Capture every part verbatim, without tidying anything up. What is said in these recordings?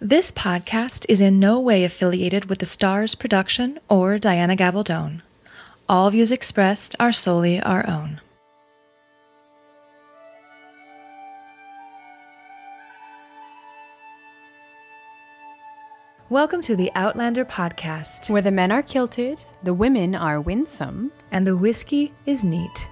This podcast is in no way affiliated with the Stars production or Diana Gabaldon. All views expressed are solely our own. Welcome to the Outlander podcast, where the men are kilted, the women are winsome, and the whiskey is neat.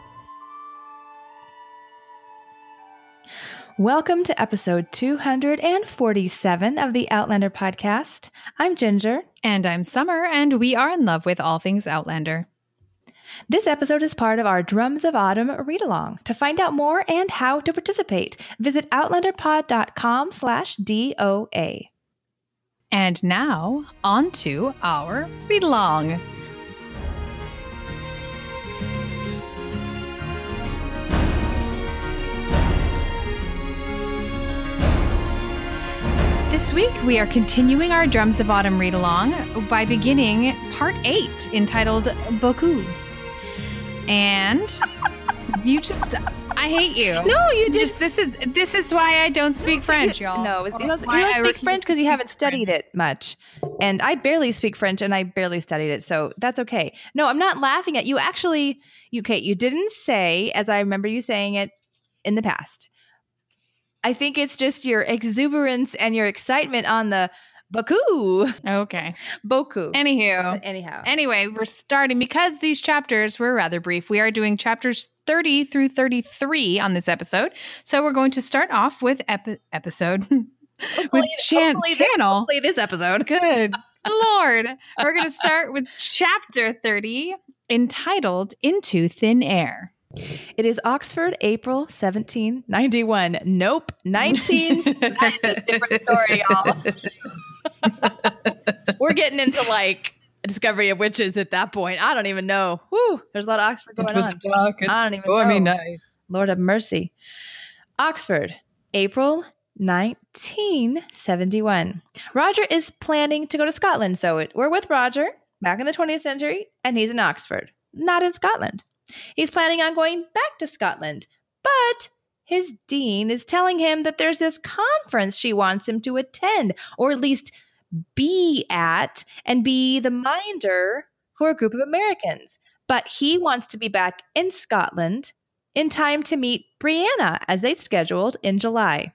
Welcome to episode two hundred forty-seven of the Outlander podcast. I'm Ginger. And I'm Summer, and we are in love with all things Outlander. This episode is part of our Drums of Autumn read-along. To find out more and how to participate, visit outlanderpod.com slash DOA. And now, on to our read-along. This week, we are continuing our Drums of Autumn read-along by beginning part eight, entitled Beaucoup. And you just... I hate you. No, you did. just. This is this is why I don't speak French, y'all. No, you don't, you don't speak French because you haven't studied it much. And I barely speak French, and I barely studied it, so that's okay. No, I'm not laughing at you. Actually, you, Kate, you didn't say, as I remember you saying it in the past. I think it's just your exuberance and your excitement on the beaucoup. Okay. Beaucoup. Anywho. Anyhow. Anyway, we're starting because these chapters were rather brief. We are doing chapters thirty through thirty-three on this episode. So we're going to start off with epi- episode hopefully, with chan- hopefully channel. Hopefully this episode. Good Lord. We're going to start with chapter thirty, entitled Into Thin Air. It is Oxford, April seventeen ninety-one. Nope, nineteen. That's a different story, y'all. We're getting into like Discovery of Witches at that point. I don't even know. Whew, there's a lot of Oxford going it was on. Dark I don't even stormy know. Night. Lord have mercy. Oxford, April nineteen seventy-one. Roger is planning to go to Scotland, so it, we're with Roger back in the twentieth century, and he's in Oxford, not in Scotland. He's planning on going back to Scotland, but his dean is telling him that there's this conference she wants him to attend, or at least be at, and be the minder for a group of Americans. But he wants to be back in Scotland in time to meet Brianna, as they've scheduled in July.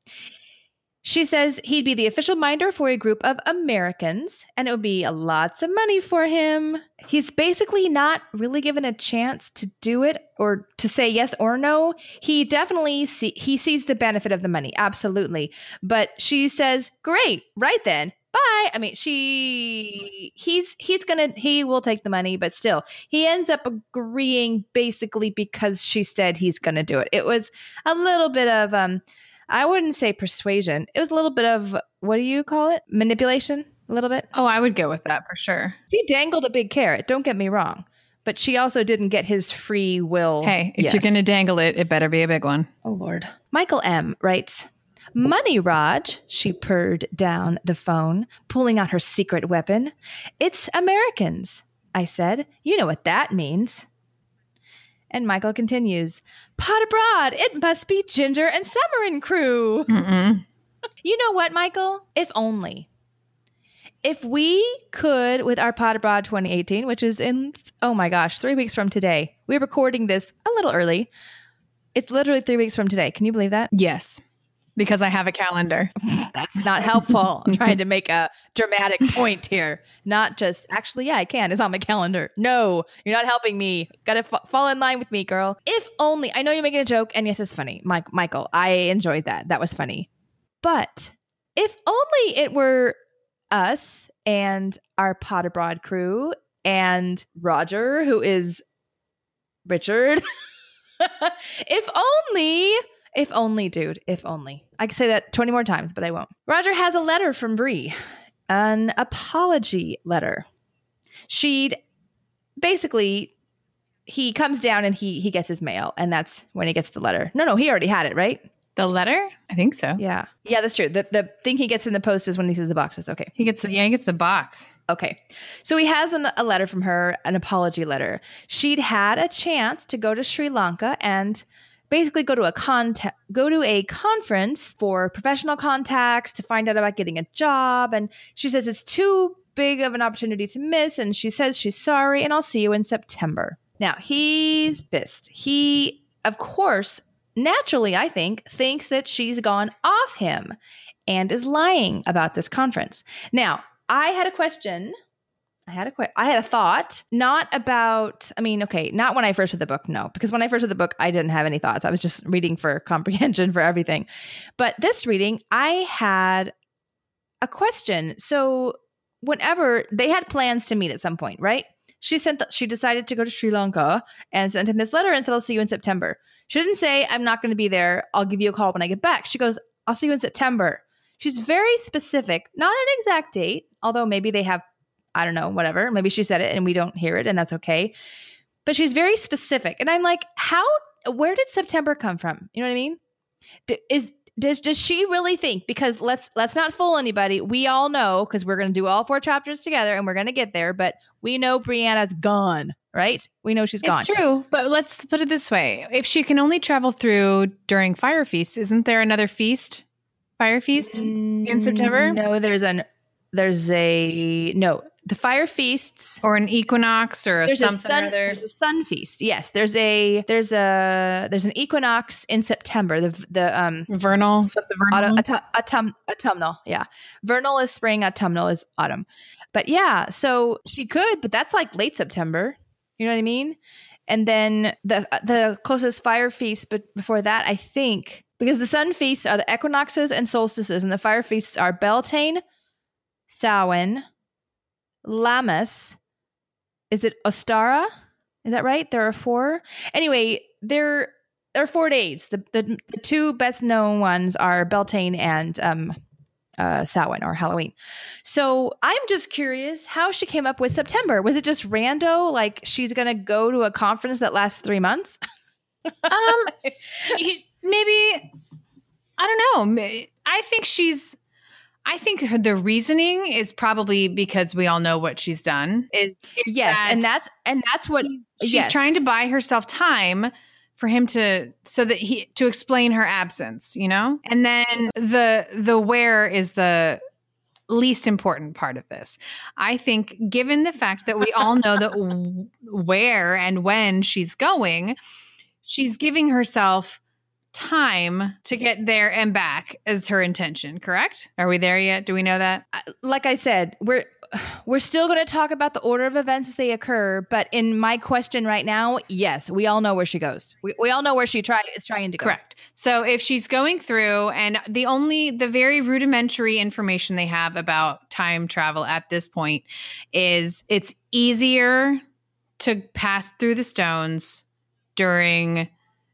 She says he'd be the official minder for a group of Americans, and it would be lots of money for him. He's basically not really given a chance to do it or to say yes or no. He definitely see, he sees the benefit of the money, absolutely. But she says, "Great, right then, bye." I mean, she he's he's gonna he will take the money, but still, he ends up agreeing basically because she said he's gonna do it. It was a little bit of um. I wouldn't say persuasion. It was a little bit of, what do you call it? Manipulation? A little bit? Oh, I would go with that for sure. She dangled a big carrot. Don't get me wrong. But she also didn't get his free will. Hey, if yes. you're going to dangle it, it better be a big one. Oh, Lord. Michael M. writes, "Money, Raj," she purred down the phone, pulling out her secret weapon. "It's Americans," I said. "You know what that means." And Michael continues, "Pot abroad, it must be Ginger and Summer and crew." Mm-mm. You know what, Michael? If only. If we could, with our Pot Abroad twenty eighteen, which is in, oh my gosh, three weeks from today. We're recording this a little early. It's literally three weeks from today. Can you believe that? Yes, because I have a calendar. That's not helpful. I'm trying to make a dramatic point here. Not just, actually, yeah, I can. It's on my calendar. No, you're not helping me. Got to f- fall in line with me, girl. If only, I know you're making a joke, and yes, it's funny. Mike, Michael, I enjoyed that. That was funny. But if only it were us and our Pot Abroad crew and Roger, who is Richard. If only... If only, dude. If only. I could say that twenty more times, but I won't. Roger has a letter from Bree. An apology letter. She'd basically, he comes down and he he gets his mail, and that's when he gets the letter. No, no, he already had it, right? The letter? I think so. Yeah. Yeah, that's true. The the thing he gets in the post is when he sees the boxes. Okay. He gets the, yeah, he gets the box. Okay. So he has an, a letter from her, an apology letter. She'd had a chance to go to Sri Lanka and basically go to a contact, go to a conference for professional contacts to find out about getting a job. And she says it's too big of an opportunity to miss. And she says she's sorry and I'll see you in September. Now he's pissed. He, of course, naturally, I think, thinks that she's gone off him and is lying about this conference. Now, I had a question. I had a que- I had a thought, not about, I mean, okay, not when I first read the book, no, because when I first read the book, I didn't have any thoughts. I was just reading for comprehension for everything. But this reading, I had a question. So whenever they had plans to meet at some point, right? She sent, th- she decided to go to Sri Lanka and sent him this letter and said, I'll see you in September. She didn't say, I'm not going to be there. I'll give you a call when I get back. She goes, I'll see you in September. She's very specific, not an exact date, although maybe they have, I don't know, whatever. Maybe she said it and we don't hear it and that's okay. But she's very specific. And I'm like, how, where did September come from? You know what I mean? D- is, does, does she really think, because let's, let's not fool anybody. We all know, because we're going to do all four chapters together and we're going to get there, but we know Brianna's gone, right? We know she's gone. It's true. But let's put it this way. If she can only travel through during Fire Feast, isn't there another feast? Fire Feast in September? No, there's an, there's a, no. The fire feasts, or an equinox, or a there's something a sun, or other. There's a sun feast. Yes, there's a there's a there's an equinox in September. The the um vernal, is that the vernal? Autumn, autumn, autumnal. Yeah, vernal is spring. Autumnal is autumn. But yeah, so she could, but that's like late September. You know what I mean? And then the the closest fire feast, but before that, I think, because the sun feasts are the equinoxes and solstices, and the fire feasts are Beltane, Samhain, Lammas. Is it Ostara? Is that right? There are four. Anyway, there, there are four days. The, the the two best known ones are Beltane and um, uh, Samhain, or Halloween. So I'm just curious how she came up with September. Was it just rando? Like she's going to go to a conference that lasts three months? um, maybe, I don't know. I think she's, I think the reasoning is probably because we all know what she's done. Is, is yes, that and that's and that's what she's yes. trying to buy herself time for him to, so that he to explain her absence, you know. And then the the where is the least important part of this. I think, given the fact that we all know that w- where and when she's going, she's giving herself time to get there and back as her intention, correct? Are we there yet? Do we know that? Like I said, we're we're still going to talk about the order of events as they occur, but in my question right now, yes, we all know where she goes. We we all know where she try, is trying to go. Correct. So if she's going through, and the only, the very rudimentary information they have about time travel at this point is it's easier to pass through the stones during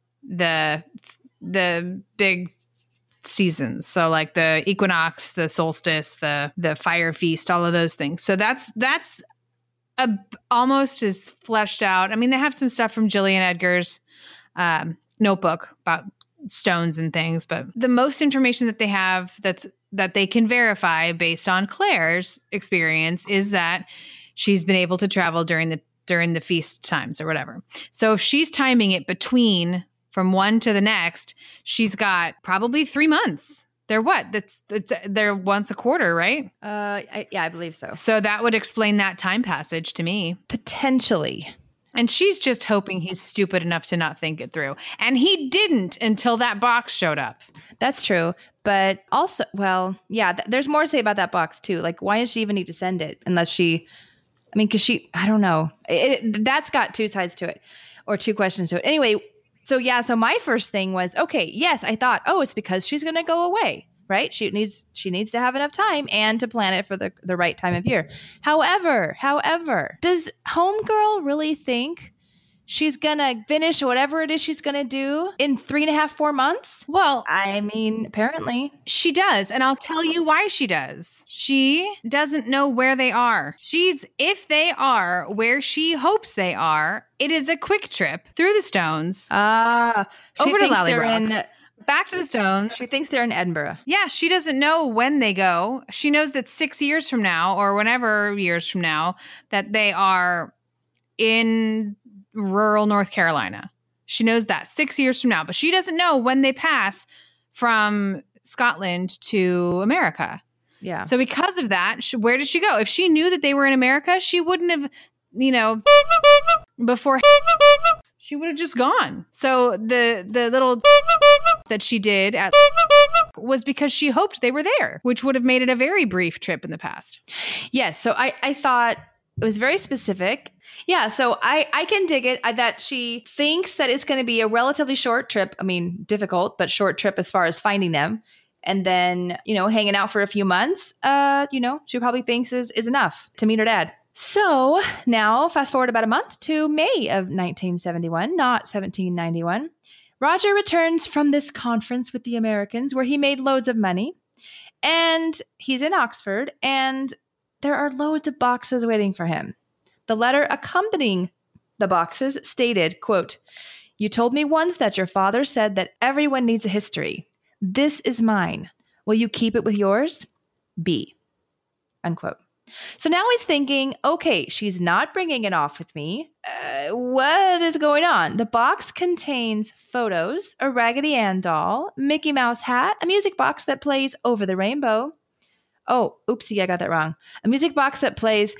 the the big seasons. So like the equinox, the solstice, the the fire feast, all of those things. So that's that's a, almost as fleshed out. I mean, they have some stuff from Gillian Edgar's um, notebook about stones and things, but the most information that they have that's that they can verify based on Claire's experience is that she's been able to travel during the during the feast times or whatever. So if she's timing it between from one to the next, she's got probably three months. They're what? That's it's they're once a quarter, right? Uh, I, yeah, I believe so. So that would explain that time passage to me. Potentially. And she's just hoping he's stupid enough to not think it through. And he didn't until that box showed up. That's true. But also, well, yeah, th- there's more to say about that box too. Like, why does she even need to send it unless she, I mean, because she, I don't know. It, it, that's got two sides to it, or two questions to it. Anyway, so yeah, so my first thing was, okay, yes, I thought, oh, it's because she's going to go away, right? She needs she needs to have enough time and to plan it for the, the right time of year. However, however, does Homegirl really think she's going to finish whatever it is she's going to do in three and a half, four months? Well, I mean, apparently. She does. And I'll tell you why she does. She doesn't know where they are. She's, if they are where she hopes they are, it is a quick trip through the stones. Ah, uh, over to they're Lallybroch. in. Back to the stones. She thinks they're in Edinburgh. Yeah, she doesn't know when they go. She knows that six years from now, or whenever years from now, that they are in rural North Carolina. She knows that six years from now, but she doesn't know when they pass from Scotland to America. Yeah. So because of that, she, where did she go? If she knew that they were in America, she wouldn't have, you know, before she would have just gone. So the the little that she did at was because she hoped they were there, which would have made it a very brief trip in the past. Yes. So I, I thought it was very specific. Yeah. So I, I can dig it uh, that she thinks that it's going to be a relatively short trip. I mean, difficult, but short trip as far as finding them. And then, you know, hanging out for a few months, uh, you know, she probably thinks is, is enough to meet her dad. So now fast forward about a month to May of nineteen seventy-one, not seventeen ninety-one. Roger returns from this conference with the Americans where he made loads of money. And he's in Oxford and there are loads of boxes waiting for him. The letter accompanying the boxes stated, quote, "You told me once that your father said that everyone needs a history. This is mine. Will you keep it with yours? B." Unquote. So now he's thinking, okay, she's not bringing it off with me. Uh, what is going on? The box contains photos, a Raggedy Ann doll, Mickey Mouse hat, a music box that plays Over the Rainbow. Oh, oopsie, I got that wrong. A music box that plays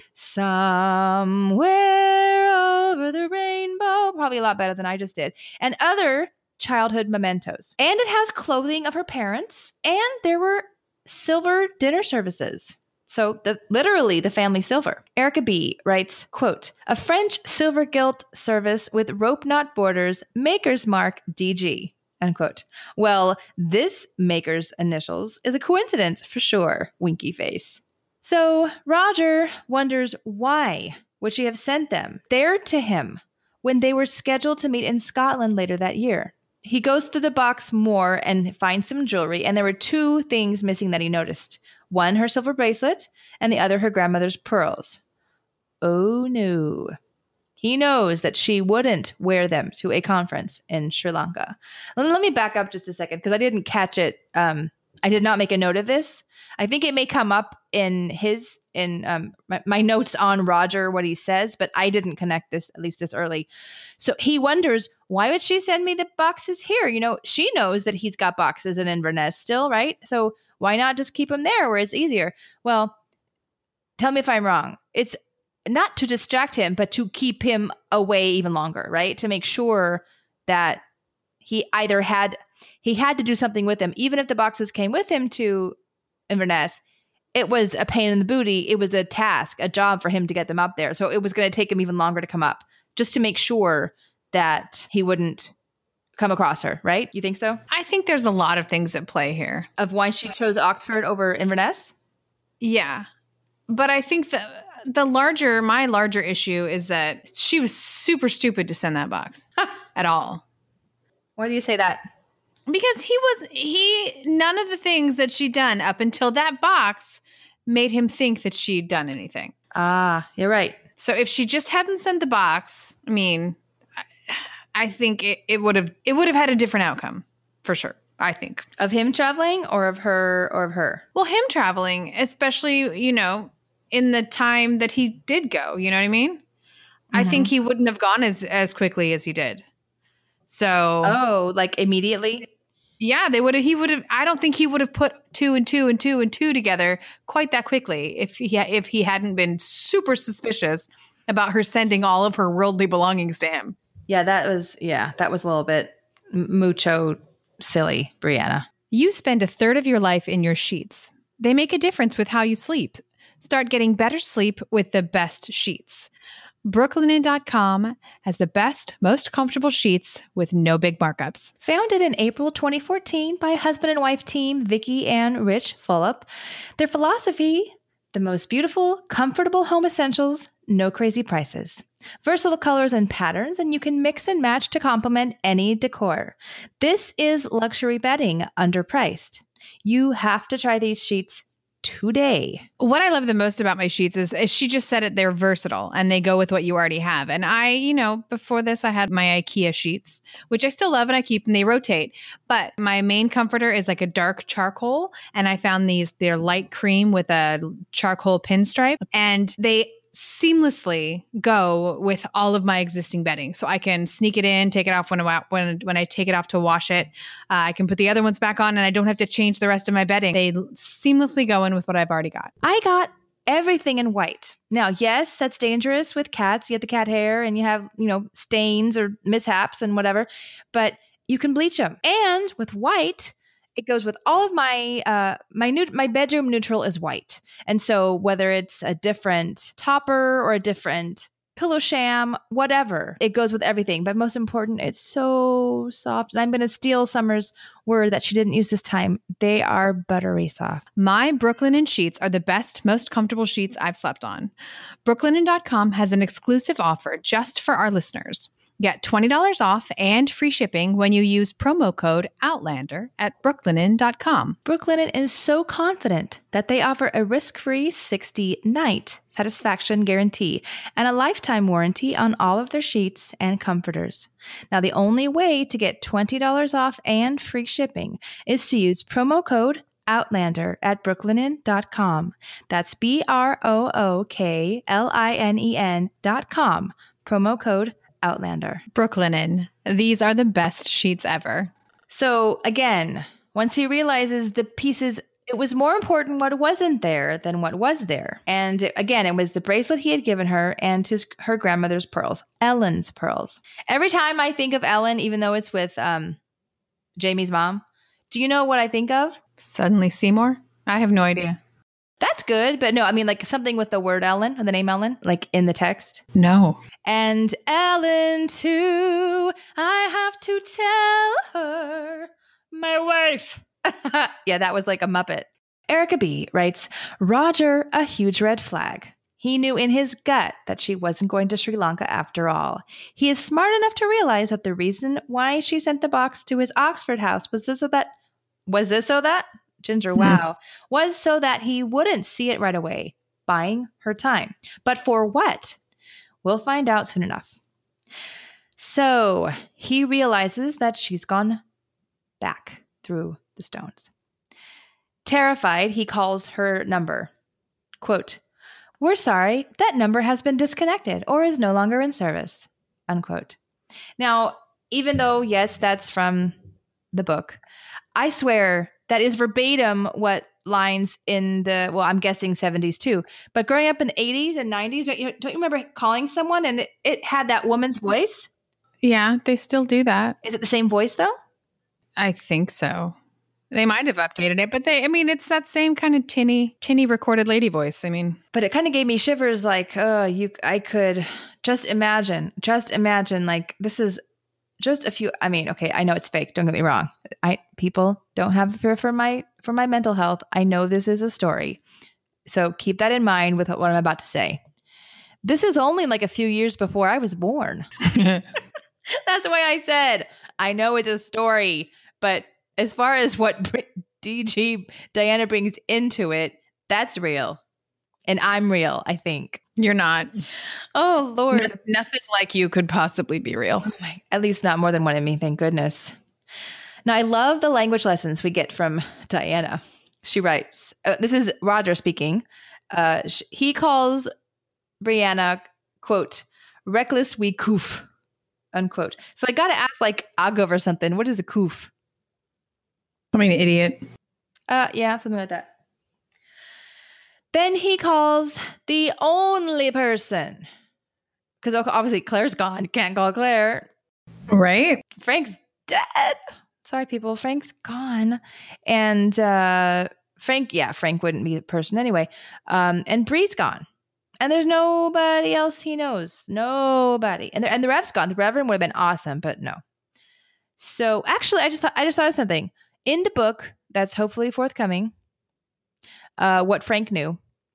Somewhere Over the Rainbow. Probably a lot better than I just did. And other childhood mementos. And it has clothing of her parents. And there were silver dinner services. So the literally the family silver. Erica B. writes, quote, "A French silver gilt service with rope knot borders, maker's mark D G." Unquote. Well, this maker's initials is a coincidence for sure. Winky face. So Roger wonders why would she have sent them there to him when they were scheduled to meet in Scotland later that year. He goes through the box more and finds some jewelry, and there were two things missing that he noticed. One, her silver bracelet, and the other, her grandmother's pearls. Oh no. He knows that she wouldn't wear them to a conference in Sri Lanka. Let me back up just a second because I didn't catch it. Um, I did not make a note of this. I think it may come up in his, in um, my, my notes on Roger, what he says, but I didn't connect this, at least this early. So he wonders, why would she send me the boxes here? You know, she knows that he's got boxes in Inverness still, right? So why not just keep them there where it's easier? Well, tell me if I'm wrong. It's not to distract him, but to keep him away even longer, right? To make sure that he either had, he had to do something with them. Even if the boxes came with him to Inverness, it was a pain in the booty. It was a task, a job for him to get them up there. So it was going to take him even longer to come up just to make sure that he wouldn't come across her, right? You think so? I think there's a lot of things at play here. Of why she chose Oxford over Inverness? Yeah. But I think the the larger, my larger issue is that she was super stupid to send that box at all. Why do you say that? Because he was, he, none of the things that she'd done up until that box made him think that she'd done anything. Ah, you're right. So if she just hadn't sent the box, I mean, I, I think it, it would have, it would have had a different outcome for sure. I think. Of him traveling or of her or of her? Well, him traveling, especially, you know, in the time that he did go, you know what I mean? Mm-hmm. I think he wouldn't have gone as, as quickly as he did. So. Oh, like immediately? Yeah, they would have, he would have, I don't think he would have put two and two and two and two together quite that quickly if he, if he hadn't been super suspicious about her sending all of her worldly belongings to him. Yeah, that was, yeah, that was a little bit mucho silly, Brianna. You spend a third of your life in your sheets. They make a difference with how you sleep. Start getting better sleep with the best sheets. Brooklinen dot com has the best, most comfortable sheets with no big markups. Founded in April twenty fourteen by husband and wife team Vicky and Rich Fulop, their philosophy, the most beautiful, comfortable home essentials, no crazy prices. Versatile colors and patterns, and you can mix and match to complement any decor. This is luxury bedding, underpriced. You have to try these sheets today. What I love the most about my sheets is, is she just said it, they're versatile and they go with what you already have. And I, you know, before this, I had my IKEA sheets, which I still love and I keep and they rotate. But my main comforter is like a dark charcoal. And I found these, they're light cream with a charcoal pinstripe and they seamlessly go with all of my existing bedding. So I can sneak it in, take it off when I, when, when I take it off to wash it. Uh, I can put the other ones back on and I don't have to change the rest of my bedding. They seamlessly go in with what I've already got. I got everything in white. Now, yes, that's dangerous with cats. You get the cat hair and you have, you know, stains or mishaps and whatever, but you can bleach them. And with white, it goes with all of my, uh, my new, my bedroom neutral is white. And so whether it's a different topper or a different pillow sham, whatever, it goes with everything. But most important, it's so soft. And I'm going to steal Summer's word that she didn't use this time. They are buttery soft. My Brooklinen sheets are the best, most comfortable sheets I've slept on. Brooklinen dot com has an exclusive offer just for our listeners. Get twenty dollars off and free shipping when you use promo code OUTLANDER at brooklinen dot com. Brooklinen is so confident that they offer a risk-free sixty-night satisfaction guarantee and a lifetime warranty on all of their sheets and comforters. Now, the only way to get twenty dollars off and free shipping is to use promo code OUTLANDER at brooklinen dot com. That's B R O O K L I N E N dot com. Promo code Outlander. Brooklinen. These are the best sheets ever. So again, once he realizes the pieces, it was more important what wasn't there than what was there. And again, it was the bracelet he had given her and his her grandmother's pearls, Ellen's pearls. Every time I think of Ellen, even though it's with um, Jamie's mom, do you know what I think of? Suddenly Seymour? I have no idea. That's good, but no, I mean like something with the word Ellen or the name Ellen, like in the text. No. And Ellen too, I have to tell her, my wife. Yeah, that was like a Muppet. Erica B. writes, Roger, a huge red flag. He knew in his gut that she wasn't going to Sri Lanka after all. He is smart enough to realize that the reason why she sent the box to his Oxford house was this so that, was this so that? Ginger, wow, was so that he wouldn't see it right away, buying her time. But for what? We'll find out soon enough. So he realizes that she's gone back through the stones. Terrified, he calls her number. Quote, we're sorry, that number has been disconnected or is no longer in service. Unquote. Now, even though, yes, that's from the book, I swear that is verbatim what lines in the, well, I'm guessing seventies too. But growing up in the eighties and nineties, don't you, don't you remember calling someone and it, it had that woman's voice? Yeah, they still do that. Is it the same voice though? I think so. They might have updated it, but they, I mean, it's that same kind of tinny, tinny recorded lady voice. I mean, but it kind of gave me shivers like, oh, you, I could just imagine, just imagine like this is just a few, I mean, okay, I know it's fake. Don't get me wrong. I people don't have fear for my for my mental health. I know this is a story. So keep that in mind with what I'm about to say. This is only like a few years before I was born. That's why I said, I know it's a story, but as far as what D G Diana brings into it, that's real. And I'm real, I think. You're not. Oh, Lord. No, nothing like you could possibly be real. Oh my, at least not more than one of me, thank goodness. Now, I love the language lessons we get from Diana. She writes, uh, this is Roger speaking. Uh, sh- he calls Brianna, quote, reckless wee coof, unquote. So I got to ask like Agov or something. What is a coof? I mean, idiot. Uh, yeah, something like that. Then he calls the only person, because obviously Claire's gone. Can't call Claire. Right. Frank's dead. Sorry, people. Frank's gone. And uh, Frank, yeah, Frank wouldn't be the person anyway. Um, and Bree's gone. And there's nobody else he knows. Nobody. And the, and the Rev's gone. The Reverend would have been awesome, but no. So actually, I just thought, I just thought of something. In the book that's hopefully forthcoming, Uh, what Frank knew.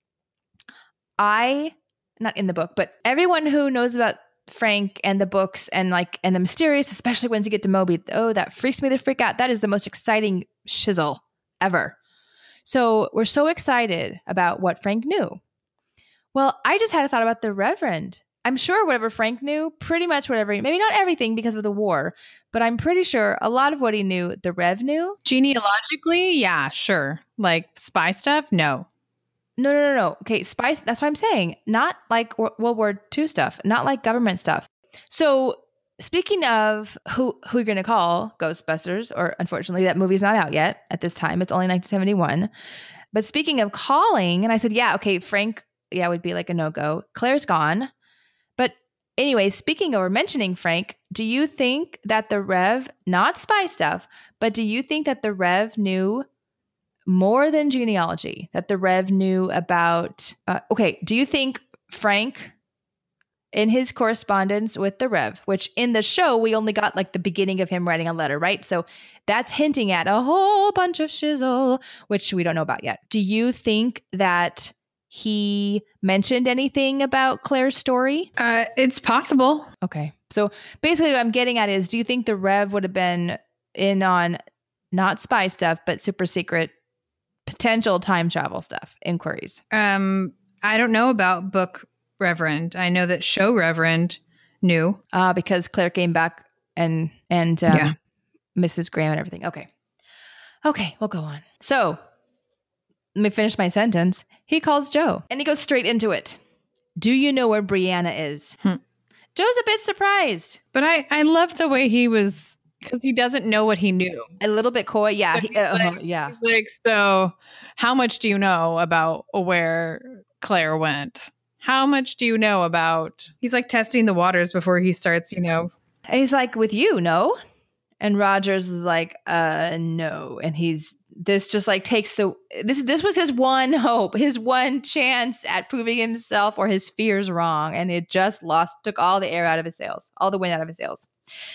I, not in the book, but everyone who knows about Frank and the books and like, and the mysterious, especially once you get to Moby, oh, that freaks me the freak out. That is the most exciting shizzle ever. So we're so excited about what Frank knew. Well, I just had a thought about the Reverend. I'm sure whatever Frank knew, pretty much whatever, maybe not everything because of the war, but I'm pretty sure a lot of what he knew, the Rev knew. Genealogically, yeah, sure. Like spy stuff, no. No, no, no, no. Okay, spice. That's what I'm saying. Not like Wo- World War Two stuff. Not like government stuff. So speaking of who who you're gonna call Ghostbusters, or unfortunately that movie's not out yet at this time. It's only nineteen seventy-one. But speaking of calling, and I said, yeah, okay, Frank, yeah, would be like a no go. Claire's gone. But anyway, speaking of or mentioning Frank, do you think that the Rev, not spy stuff, but do you think that the Rev knew more than genealogy? That the Rev knew about, uh, okay, do you think Frank, in his correspondence with the Rev, which in the show, we only got like the beginning of him writing a letter, right? So that's hinting at a whole bunch of shizzle, which we don't know about yet. Do you think that he mentioned anything about Claire's story? Uh, it's possible. Okay. So basically what I'm getting at is, do you think the Rev would have been in on not spy stuff, but super secret potential time travel stuff, inquiries? Um, I don't know about book Reverend. I know that show Reverend knew. Uh, because Claire came back and, and um, Yeah. Missus Graham and everything. Okay. Okay, we'll go on. So let me finish my sentence. He calls Joe and he goes straight into it. Do you know where Brianna is? Hmm. Joe's a bit surprised. But I, I love the way he was, because he doesn't know what he knew. A little bit coy. Yeah. He's He, uh, like- uh, yeah. He's like, so how much do you know about where Claire went? How much do you know about? He's like testing the waters before he starts, you know. And he's like, with you, no? And Rogers is like, uh, no. And he's, this just like takes the, this, this was his one hope, his one chance at proving himself or his fears wrong. And it just lost, took all the air out of his sails, all the wind out of his sails.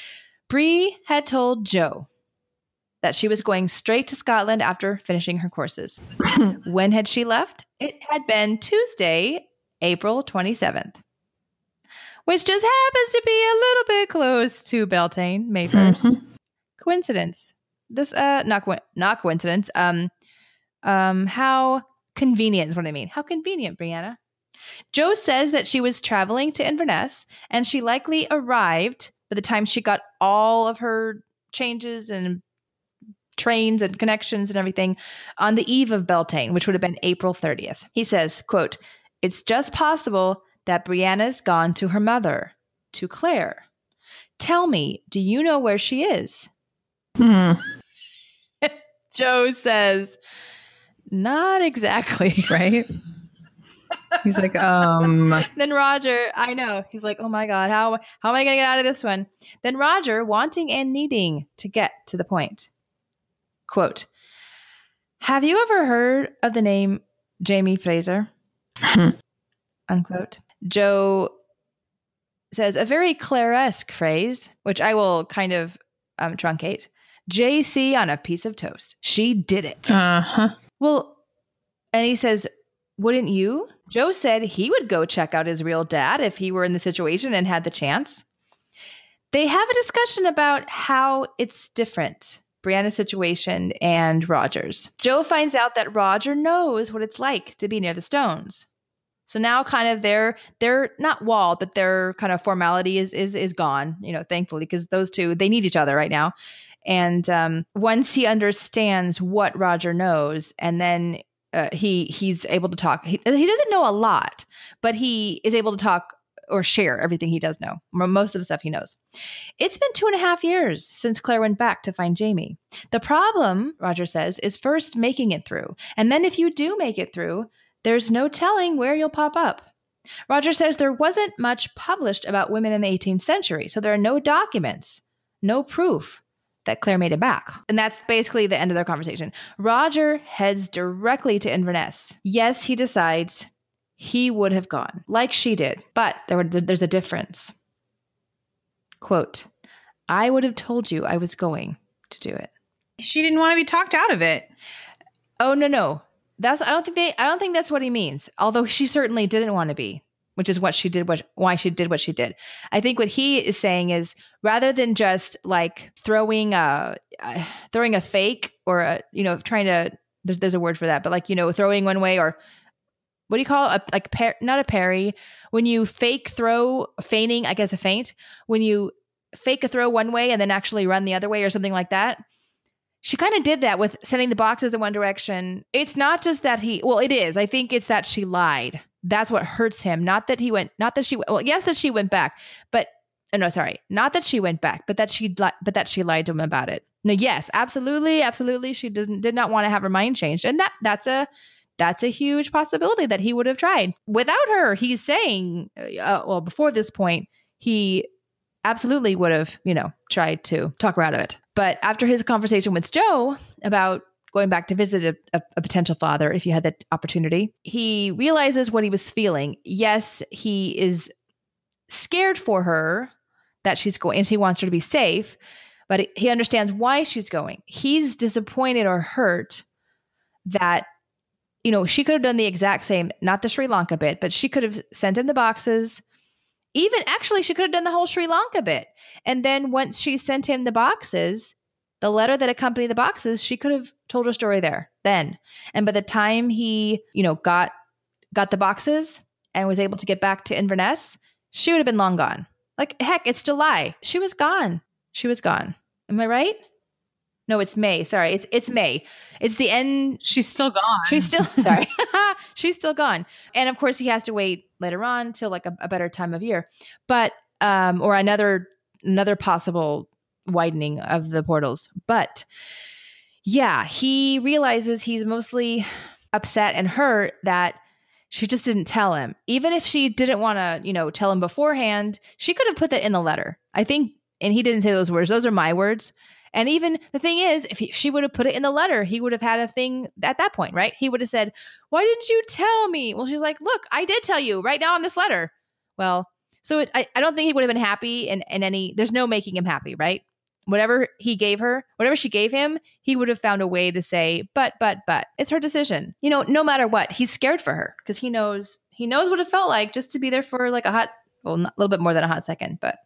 Bree had told Joe that she was going straight to Scotland after finishing her courses. When had she left? It had been Tuesday, April twenty-seventh, which just happens to be a little bit close to Beltane, May first. Mhm. Coincidence. This, uh, not, co- not coincidence. Um, um, how convenient is what I mean. How convenient, Brianna. Joe says that she was traveling to Inverness and she likely arrived by the time she got all of her changes and trains and connections and everything on the eve of Beltane, which would have been April thirtieth. He says, quote, it's just possible that Brianna's gone to her mother, to Claire. Tell me, do you know where she is? Hmm. Joe says, not exactly. Right? He's like, um, Then Roger, I know, he's like, oh my God, how, how am I going to get out of this one? Then Roger, wanting and needing to get to the point. Quote, have you ever heard of the name Jamie Fraser? Unquote. Joe says a very Claire-esque phrase, which I will kind of um, truncate. J C on a piece of toast. She did it. uh-huh. Well, and he says, wouldn't you? Joe said he would go check out his real dad if he were in the situation and had the chance. They have a discussion about how it's different, Brianna's situation and Roger's. Joe finds out that Roger knows what it's like to be near the Stones. So now kind of their, they're not wall, but their kind of formality is is is gone, you know, thankfully, because those two, they need each other right now. And um, once he understands what Roger knows, and then uh, he he's able to talk. He, he doesn't know a lot, but he is able to talk or share everything he does know, most of the stuff he knows. It's been two and a half years since Claire went back to find Jamie. The problem, Roger says, is first making it through. And then if you do make it through, there's no telling where you'll pop up. Roger says there wasn't much published about women in the eighteenth century, so there are no documents, no proof that Claire made it back. And that's basically the end of their conversation. Roger heads directly to Inverness. Yes, he decides he would have gone, like she did, but there were, there's a difference. Quote, I would have told you I was going to do it. She didn't want to be talked out of it. Oh, no, no. That's, I don't think they, I don't think that's what he means. Although she certainly didn't want to be, which is what she did, what, why she did what she did. I think what he is saying is rather than just like throwing a, uh, throwing a fake or a, you know, trying to, there's, there's a word for that, but like, you know, throwing one way or what do you call it? A, like, par- not a parry. When you fake throw, feigning, I guess a feint, when you fake a throw one way and then actually run the other way or something like that. she kind of did that with sending the boxes in one direction. It's not just that he, well, it is. I think it's that she lied. That's what hurts him. Not that he went, not that she, well, yes, that she went back, but oh, no, sorry. Not that she went back, but that she, but that she lied to him about it. No, yes, absolutely. Absolutely. She doesn't, did not want to have her mind changed. And that, that's a, that's a huge possibility that he would have tried without her. He's saying, uh, well, before this point, he absolutely would have, you know, tried to talk her out of it. But after his conversation with Joe about going back to visit a, a, a potential father, if you had that opportunity, he realizes what he was feeling. Yes, he is scared for her that she's going and he wants her to be safe, but he understands why she's going. He's disappointed or hurt that, you know, she could have done the exact same, not the Sri Lanka bit, but she could have sent him the boxes. Even actually, she could have done the whole Sri Lanka bit. And then once she sent him the boxes, the letter that accompanied the boxes, she could have told her story there then. And by the time he, you know, got got the boxes and was able to get back to Inverness, she would have been long gone. Like, heck, it's July. She was gone. She was gone. Am I right? No, it's May. Sorry. It's, it's May. It's the end. She's still gone. She's still, sorry. She's still gone. And of course he has to wait later on till like a, a better time of year, but, um, or another, another possible widening of the portals. But yeah, he realizes he's mostly upset and hurt that she just didn't tell him. Even if she didn't want to, you know, tell him beforehand, she could have put that in the letter. I think, and he didn't say those words. Those are my words. And even the thing is, if he, she would have put it in the letter, he would have had a thing at that point, right? He would have said, why didn't you tell me? Well, she's like, look, I did tell you right now on this letter. Well, so it, I, I don't think he would have been happy in, in any, there's no making him happy, right? Whatever he gave her, whatever she gave him, he would have found a way to say, but, but, but it's her decision. You know, no matter what, he's scared for her because he knows, he knows what it felt like just to be there for like a hot, well, not, a little bit more than a hot second, but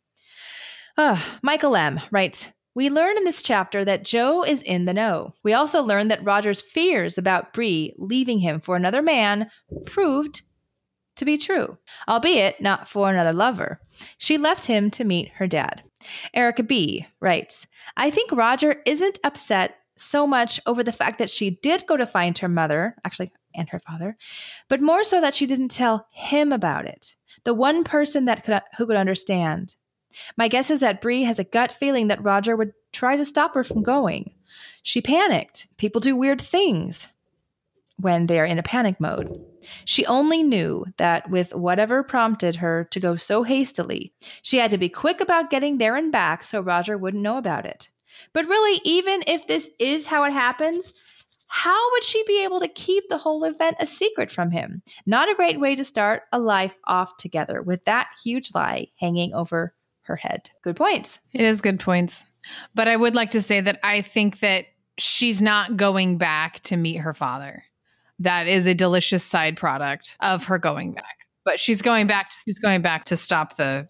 uh, Michael M. writes, we learn in this chapter that Joe is in the know. We also learn that Roger's fears about Bree leaving him for another man proved to be true, albeit not for another lover. She left him to meet her dad. Erica B. writes, I think Roger isn't upset so much over the fact that she did go to find her mother, actually, and her father, but more so that she didn't tell him about it, the one person that could, who could understand. My guess is that Bree has a gut feeling that Roger would try to stop her from going. She panicked. People do weird things when they are in a panic mode. She only knew that with whatever prompted her to go so hastily, she had to be quick about getting there and back so Roger wouldn't know about it. But really, even if this is how it happens, how would she be able to keep the whole event a secret from him? Not a great way to start a life off together with that huge lie hanging over her head. Good points. It is good points. But I would like to say that I think that she's not going back to meet her father. That is a delicious side product of her going back. But she's going back. She's going back to stop the.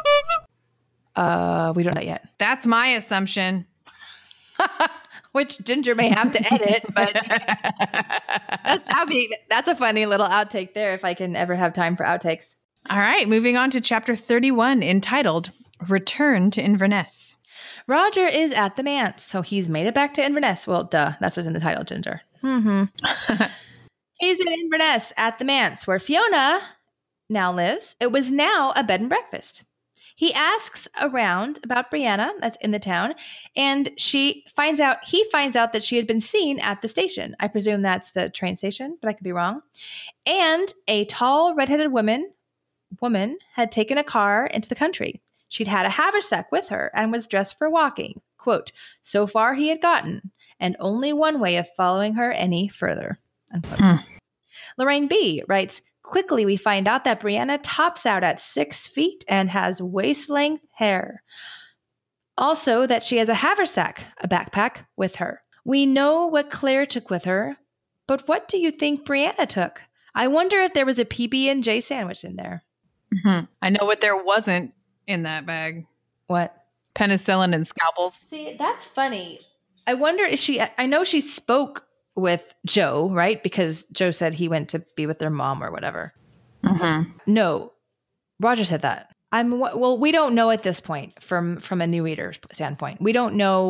Uh, we don't know that yet. That's my assumption. Which Ginger may have to edit, but that's, that'll be, that's a funny little outtake there if I can ever have time for outtakes. All right, moving on to chapter thirty-one, entitled Return to Inverness. Roger is at the manse, so he's made it back to Inverness. Well, duh, that's what's in the title, Ginger. Mm-hmm. He's in Inverness at the manse, where Fiona now lives. It was now a bed and breakfast. He asks around about Brianna, that's in the town, and she finds out, he finds out that she had been seen at the station. I presume that's the train station, but I could be wrong. And a tall, redheaded woman, woman had taken a car into the country. She'd had a haversack with her and was dressed for walking. Quote, so far he had gotten, and only one way of following her any further. Unquote. Hmm. Lorraine B. writes, quickly we find out that Brianna tops out at six feet and has waist-length hair. Also that she has a haversack, a backpack, with her. We know what Claire took with her, but what do you think Brianna took? I wonder if there was a P B and J sandwich in there. Mm-hmm. I know what there wasn't in that bag. What? Penicillin and scalpels. See, that's funny. I wonder if she, I know she spoke with Joe, right? Because Joe said he went to be with their mom or whatever. Mm-hmm. No, Roger said that. I'm well, we don't know at this point from, from a new reader standpoint. We don't know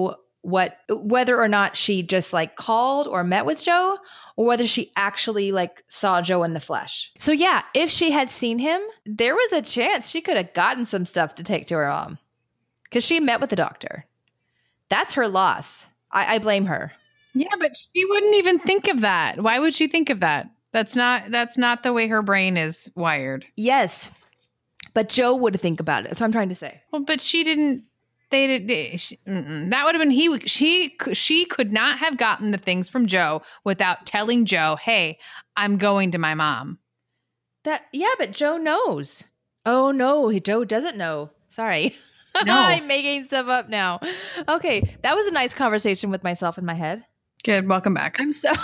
what, whether or not she just like called or met with Joe, or whether she actually like saw Joe in the flesh. So yeah, if she had seen him, there was a chance she could have gotten some stuff to take to her mom because she met with the doctor. That's her loss. I, I blame her. Yeah, but she wouldn't even think of that. Why would she think of that? That's not that's not the way her brain is wired. Yes, but Joe would think about it. That's what I'm trying to say. Well, but she didn't. They did. They, she, that would have been he. She she could not have gotten the things from Joe without telling Joe, "Hey, I'm going to my mom." That yeah, but Joe knows. Oh no, Joe doesn't know. Sorry, No. I'm making stuff up now. Okay, that was a nice conversation with myself in my head. Good. Welcome back. I'm so.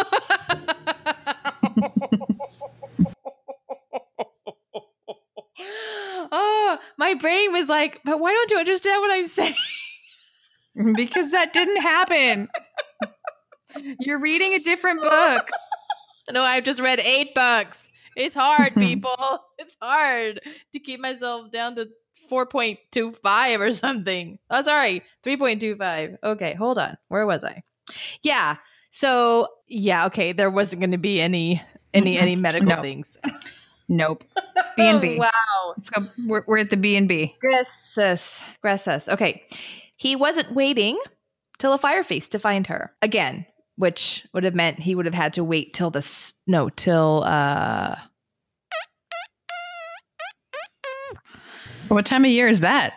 Oh, my brain was like, but why don't you understand what I'm saying? Because that didn't happen. You're reading a different book. No, I've just read eight books. It's hard, people. It's hard to keep myself down to four point two five or something. Oh, sorry, three point two five. Okay, hold on. Where was I? Yeah. So, yeah, okay, there wasn't going to be any any any medical No. things. Nope. B and B. Oh, wow. Let's go. We're, we're at the B and B. Gracias. Gracias. Okay. He wasn't waiting till a fire feast to find her again, which would have meant he would have had to wait till the s- no till uh What time of year is that?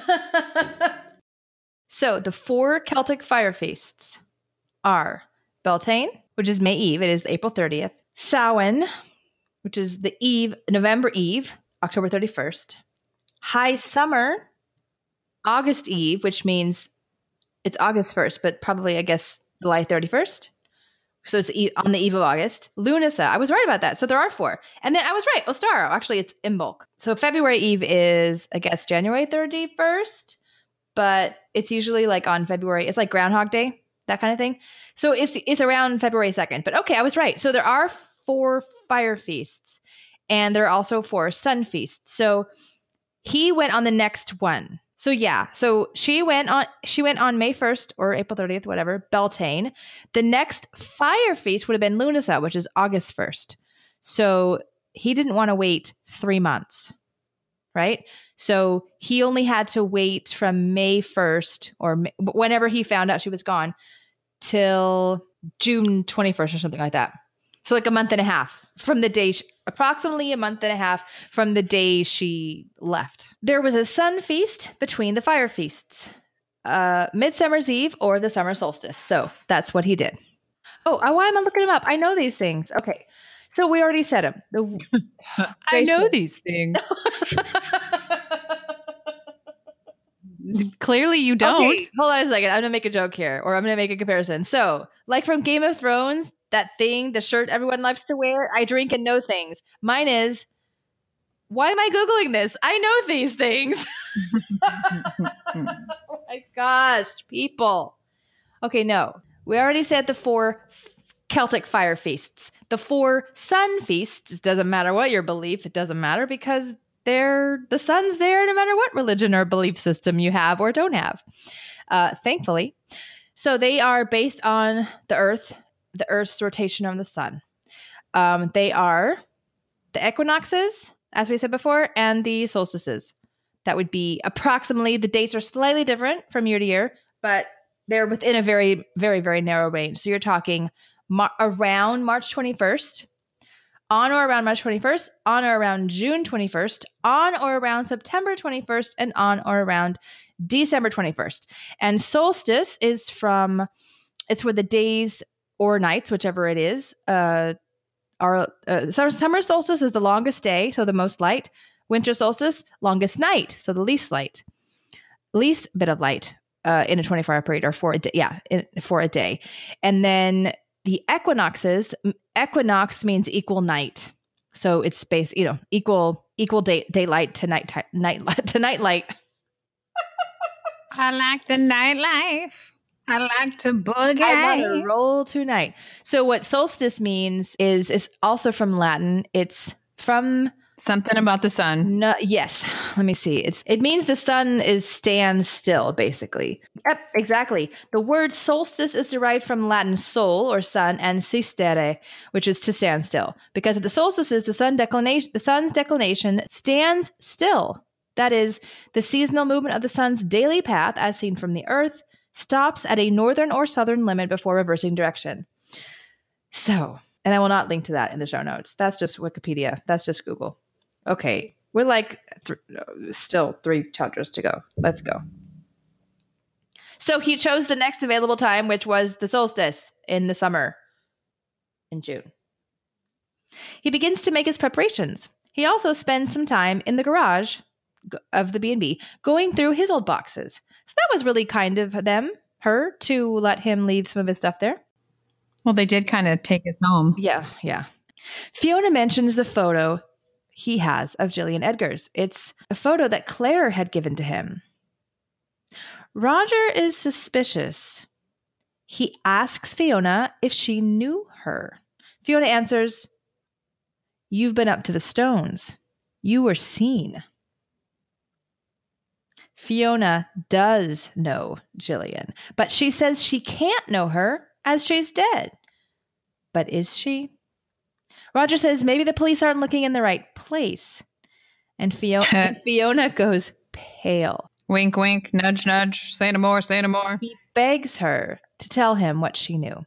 So the four Celtic fire feasts are Beltane, which is May Eve. It is April thirtieth. Samhain, which is the Eve, November Eve, October thirty-first. High Summer, August Eve, which means it's August first, but probably, I guess, July thirty-first. So it's e- on the eve of August. Lunasa, I was right about that. So there are four. And then I was right. Ostaro, actually, it's Imbolc. So February Eve is, I guess, January thirty-first, but it's usually like on February. It's like Groundhog Day, that kind of thing. So it's it's around February second. But okay, I was right. So there are four fire feasts, and there are also four sun feasts. So he went on the next one. So yeah, so she went on she went on May first or April thirtieth, whatever, Beltane. The next fire feast would have been Lunasa, which is August first. So he didn't want to wait three months, right? So he only had to wait from May first or May, whenever he found out she was gone till June twenty-first or something like that. So like a month and a half from the day, she, approximately a month and a half from the day she left. There was a sun feast between the fire feasts, uh, Midsummer's Eve or the summer solstice. So that's what he did. Oh, why am I looking them up? I know these things. Okay. So we already said them. The, I know these things. Clearly you don't. Okay, hold on a second. I'm going to make a joke here, or I'm going to make a comparison. So like from Game of Thrones, that thing, the shirt everyone loves to wear, I drink and know things. Mine is, why am I Googling this? I know these things. Oh my gosh, people. Okay, no. We already said the four Celtic fire feasts. The four sun feasts, it doesn't matter what your belief, it doesn't matter because they're the sun's there no matter what religion or belief system you have or don't have, uh, thankfully. So they are based on the earth, the Earth's rotation around the sun. Um, they are the equinoxes, as we said before, and the solstices. That would be approximately, the dates are slightly different from year to year, but they're within a very, very, very narrow range. So you're talking mar- around March twenty-first, on or around March twenty-first, on or around June twenty-first, on or around September twenty-first, and on or around December twenty-first. And solstice is from, it's where the days or nights, whichever it is, uh, are, uh, summer, summer solstice is the longest day, so the most light. Winter solstice, longest night, so the least light. Least bit of light uh, in a twenty-four hour period, or for a day, yeah, in, for a day. And then the equinoxes, equinox means equal night. So it's space, you know, equal equal day, daylight to night time, night to night light. I like the nightlife. I like to boogie. I want to roll tonight. So what solstice means is, is also from Latin. It's from Something about the sun. No, yes. Let me see. It's it means the sun is stands still, basically. Yep, exactly. The word solstice is derived from Latin sol or sun and sistere, which is to stand still. Because of the solstices, the sun declination, the sun's declination stands still. That is, the seasonal movement of the sun's daily path, as seen from the Earth, stops at a northern or southern limit before reversing direction. So, and I will not link to that in the show notes. That's just Wikipedia. That's just Google. Okay, we're like th- still three chapters to go. Let's go. So he chose the next available time, which was the solstice in the summer in June. He begins to make his preparations. He also spends some time in the garage of the B and B going through his old boxes. So that was really kind of them, her, to let him leave some of his stuff there. Well, they did kind of take us home. Yeah, yeah. Fiona mentions the photo he has of Gillian Edgars. It's a photo that Claire had given to him. Roger is suspicious. He asks Fiona if she knew her. Fiona answers, "You've been up to the Stones. You were seen." Fiona does know Gillian, but she says she can't know her as she's dead. But is she? Roger says maybe the police aren't looking in the right place. And Fiona, and Fiona goes pale. Wink, wink, nudge, nudge. Say no more, say no more. He begs her to tell him what she knew.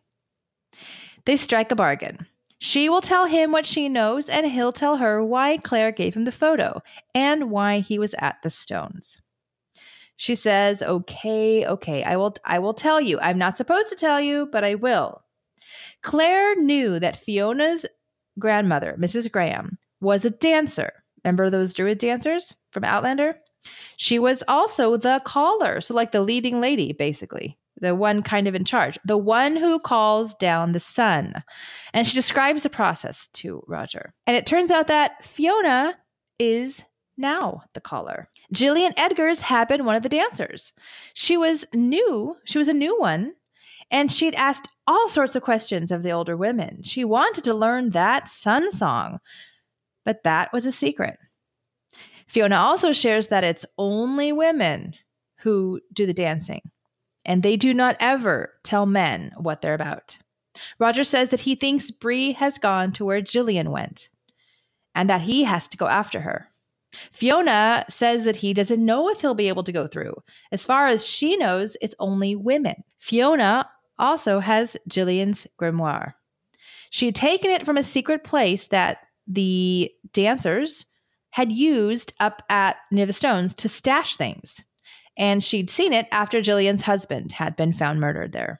They strike a bargain. She will tell him what she knows, and he'll tell her why Claire gave him the photo and why he was at the Stones. She says, okay, okay, I will, I will tell you. I'm not supposed to tell you, but I will. Claire knew that Fiona's grandmother, Missus Graham, was a dancer. Remember those Druid dancers from Outlander? She was also the caller. So like the leading lady, basically. The one kind of in charge. The one who calls down the sun. And she describes the process to Roger. And it turns out that Fiona is now the caller. Gillian Edgars had been one of the dancers. She was new. She was a new one. And she'd asked all sorts of questions of the older women. She wanted to learn that sun song, but that was a secret. Fiona also shares that it's only women who do the dancing, and they do not ever tell men what they're about. Roger says that he thinks Bree has gone to where Gillian went, and that he has to go after her. Fiona says that he doesn't know if he'll be able to go through. As far as she knows, it's only women. Fiona also has Gillian's grimoire. She had taken it from a secret place that the dancers had used up at Niv Stones to stash things. And she'd seen it after Gillian's husband had been found murdered there.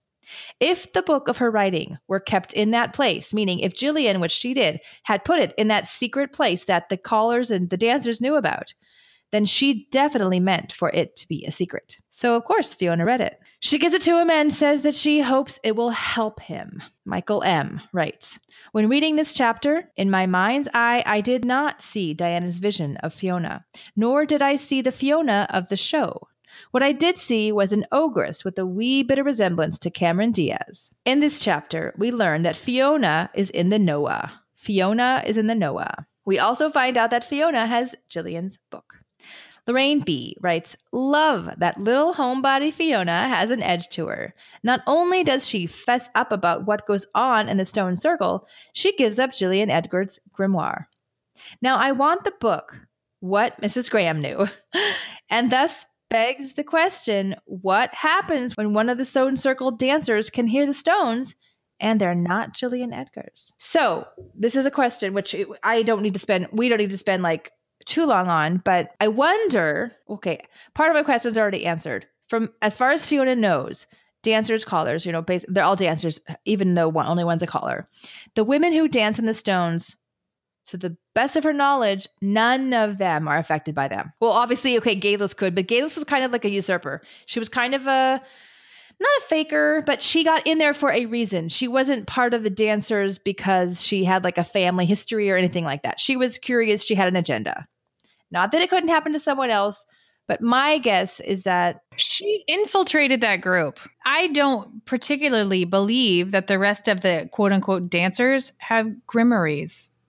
If the book of her writing were kept in that place, meaning if Gillian, which she did, had put it in that secret place that the callers and the dancers knew about, then she definitely meant for it to be a secret. So, of course, Fiona read it. She gives it to him and says that she hopes it will help him. Michael M. writes, "When reading this chapter, in my mind's eye, I did not see Diana's vision of Fiona, nor did I see the Fiona of the show. What I did see was an ogress with a wee bit of resemblance to Cameron Diaz. In this chapter, we learn that Fiona is in the Noah. Fiona is in the Noah. We also find out that Fiona has Gillian's book." Lorraine B. writes, "Love that little homebody Fiona has an edge to her. Not only does she fess up about what goes on in the Stone Circle, she gives up Gillian Edgars' grimoire. Now, I want the book, What Missus Graham Knew, and thus begs the question, what happens when one of the Stone Circle dancers can hear the stones and they're not Gillian Edgars?" So this is a question which I don't need to spend, we don't need to spend like too long on, but I wonder, okay, part of my question is already answered. From as far as Fiona knows, dancers, callers, you know, bas- they're all dancers, even though one, only one's a caller. The women who dance in the Stones, to the best of her knowledge, none of them are affected by them. Well, obviously, okay, Gaelos could, but Gaelos was kind of like a usurper. She was kind of a, not a faker, but she got in there for a reason. She wasn't part of the dancers because she had like a family history or anything like that. She was curious. She had an agenda. Not that it couldn't happen to someone else, but my guess is that she infiltrated that group. I don't particularly believe that the rest of the quote unquote dancers have grimoires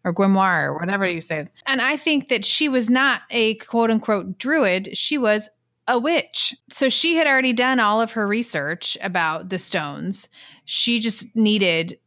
or grimoire or whatever you say. And I think that she was not a quote unquote druid. She was a witch. So she had already done all of her research about the stones. She just needed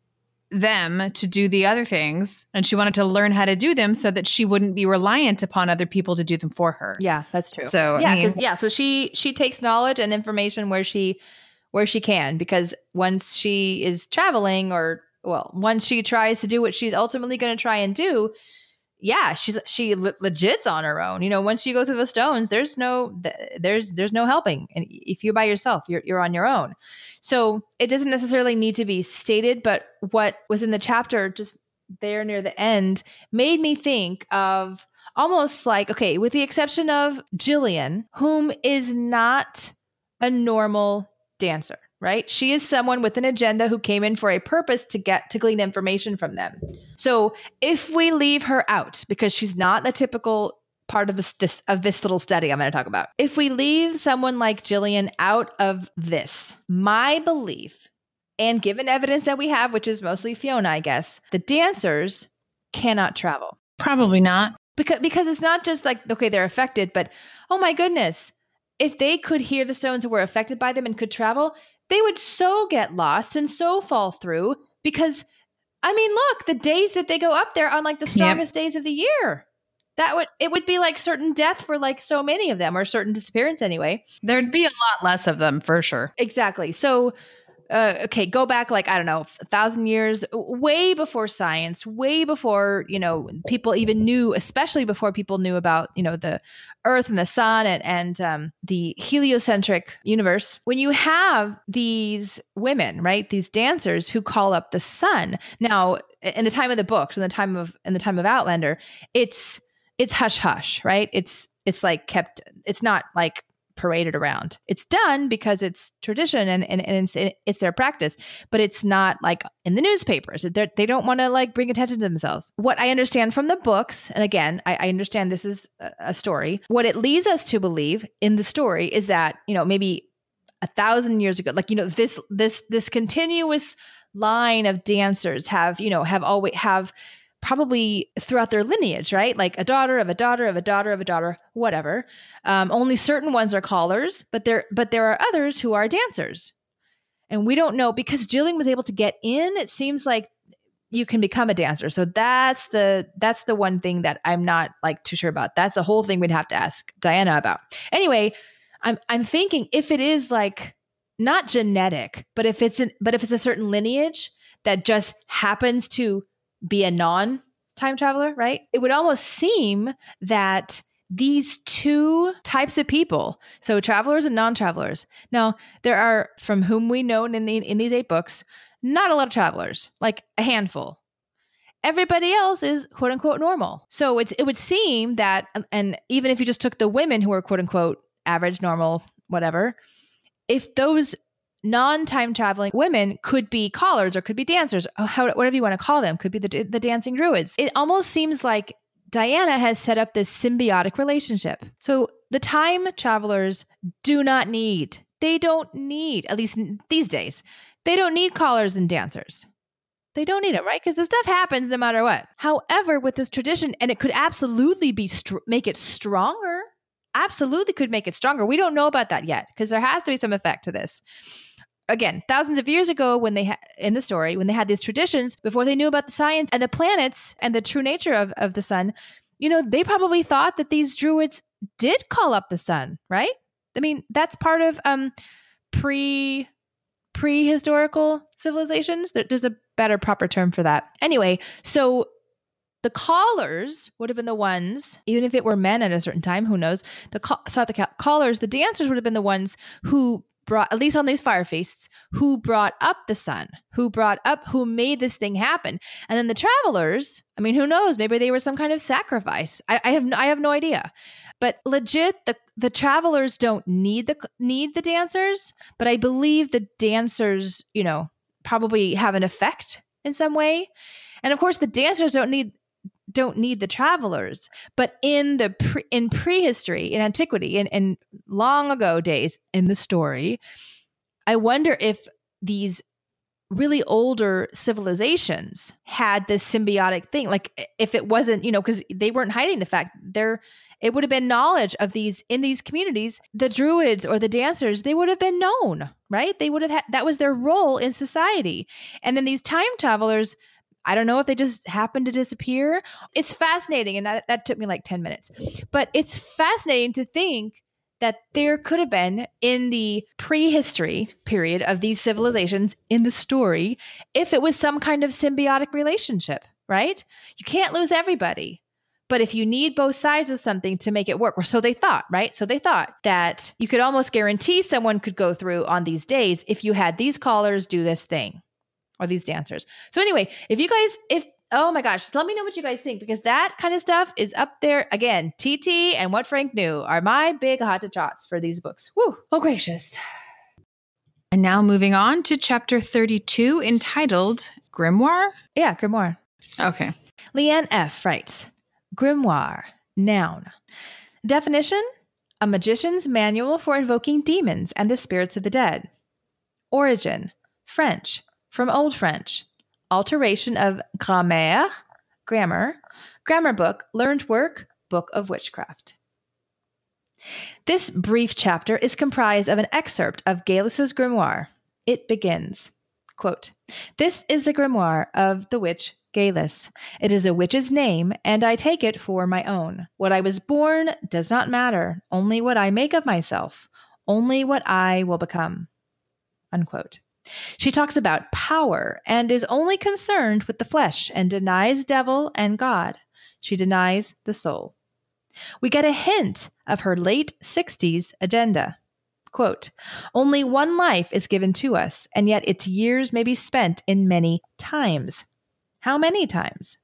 them to do the other things, and she wanted to learn how to do them so that she wouldn't be reliant upon other people to do them for her. Yeah, that's true. So yeah, I mean, yeah. So she she takes knowledge and information where she where she can, because once she is traveling, or well, once she tries to do what she's ultimately going to try and do, yeah, she's she le- legit's on her own. You know, once you go through the stones, there's no th- there's there's no helping, and if you're by yourself, you're you're on your own. So it doesn't necessarily need to be stated, but what was in the chapter just there near the end made me think of almost like, okay, with the exception of Jillian, whom is not a normal dancer, right? She is someone with an agenda who came in for a purpose to get to glean information from them. So if we leave her out, because she's not the typical part of this, this of this little study I'm going to talk about, if we leave someone like Jillian out of this, my belief, and given evidence that we have, which is mostly Fiona, I guess, the dancers cannot travel. probably not. Because because it's not just like, okay, they're affected, but oh my goodness, if they could hear the stones and were affected by them and could travel, they would so get lost and so fall through. Because, I mean, look, the days that they go up there on like the strongest yep. days of the year, that would it would be like certain death for like so many of them, or certain disappearance anyway. There'd be a lot less of them for sure. Exactly. So Uh, okay, go back like, I don't know, a thousand years, way before science, way before, you know, people even knew, especially before people knew about, you know, the Earth and the sun and, and um, the heliocentric universe. When you have these women, right, these dancers who call up the sun. Now, in the time of the books, in the time of in the time of Outlander, it's it's hush hush, right? It's it's like kept. It's not like paraded around. It's done because it's tradition and, and, and it's, it's their practice, but it's not like in the newspapers. They're, they don't want to like bring attention to themselves. What I understand from the books, and again, I, I understand this is a, a story, what it leads us to believe in the story is that, you know, maybe a thousand years ago, like, you know, this, this, this continuous line of dancers have, you know, have always have probably throughout their lineage, right? Like a daughter of a daughter of a daughter of a daughter, whatever. Um, only certain ones are callers, but there, but there are others who are dancers. And we don't know, because Jillian was able to get in. It seems like you can become a dancer. So that's the, that's the one thing that I'm not like too sure about. That's the whole thing we'd have to ask Diana about. Anyway, I'm, I'm thinking if it is like not genetic, but if it's an, but if it's a certain lineage that just happens to be a non-time traveler, right? It would almost seem that these two types of people, so travelers and non-travelers. Now, there are, from whom we know in, the, in these eight books, not a lot of travelers, like a handful. Everybody else is quote unquote normal. So it's it would seem that, and even if you just took the women who are quote unquote average, normal, whatever, if those non-time traveling women could be callers or could be dancers, or how, whatever you want to call them, could be the, the dancing druids. It almost seems like Diana has set up this symbiotic relationship. So the time travelers do not need, they don't need, at least these days, they don't need callers and dancers. They don't need it, right? Because the stuff happens no matter what. However, with this tradition, and it could absolutely be str- make it stronger, absolutely could make it stronger. We don't know about that yet, because there has to be some effect to this. Again, thousands of years ago, when they ha- in the story, when they had these traditions, before they knew about the science and the planets and the true nature of, of the sun, you know, they probably thought that these druids did call up the sun, right? I mean, that's part of um, pre prehistorical civilizations. There, there's a better proper term for that. Anyway, so the callers would have been the ones, even if it were men at a certain time, who knows? The call, thought the ca- callers, the dancers would have been the ones who brought, at least on these fire feasts, who brought up the sun, who brought up, who made this thing happen. And then the travelers, I mean, who knows? Maybe they were some kind of sacrifice. I, I have no, I have no idea. But legit, the the travelers don't need the need the dancers, but I believe the dancers, you know, probably have an effect in some way. And of course, the dancers don't need don't need the travelers, but in the pre, in prehistory, in antiquity, in, in long ago days in the story, I wonder if these really older civilizations had this symbiotic thing. Like if it wasn't, you know, because they weren't hiding the fact there, it would have been knowledge of these in these communities, the druids or the dancers, they would have been known, right? They would have had, that was their role in society. And then these time travelers, I don't know if they just happened to disappear. It's fascinating. And that, that took me like ten minutes, but it's fascinating to think that there could have been in the prehistory period of these civilizations in the story, if it was some kind of symbiotic relationship, right? You can't lose everybody. But if you need both sides of something to make it work, or so they thought, right? So they thought that you could almost guarantee someone could go through on these days if you had these callers do this thing or these dancers. So anyway, if you guys, if, oh my gosh, let me know what you guys think, because that kind of stuff is up there. Again, T T and What Frank Knew are my big hot shots for these books. Woo, oh gracious. And now moving on to chapter thirty-two, entitled Grimoire? Yeah, Grimoire. Okay. Leanne F. writes, Grimoire, noun. Definition, a magician's manual for invoking demons and the spirits of the dead. Origin, French, from Old French. Alteration of grammaire, grammar, grammar book, learned work, book of witchcraft. This brief chapter is comprised of an excerpt of Gaelus's grimoire. It begins, quote, "This is the grimoire of the witch Gaelus. It is a witch's name, and I take it for my own. What I was born does not matter, only what I make of myself, only what I will become." Unquote. She talks about power and is only concerned with the flesh and denies devil and God. She denies the soul. We get a hint of her late sixties agenda. Quote, "Only one life is given to us, and yet its years may be spent in many times." How many times?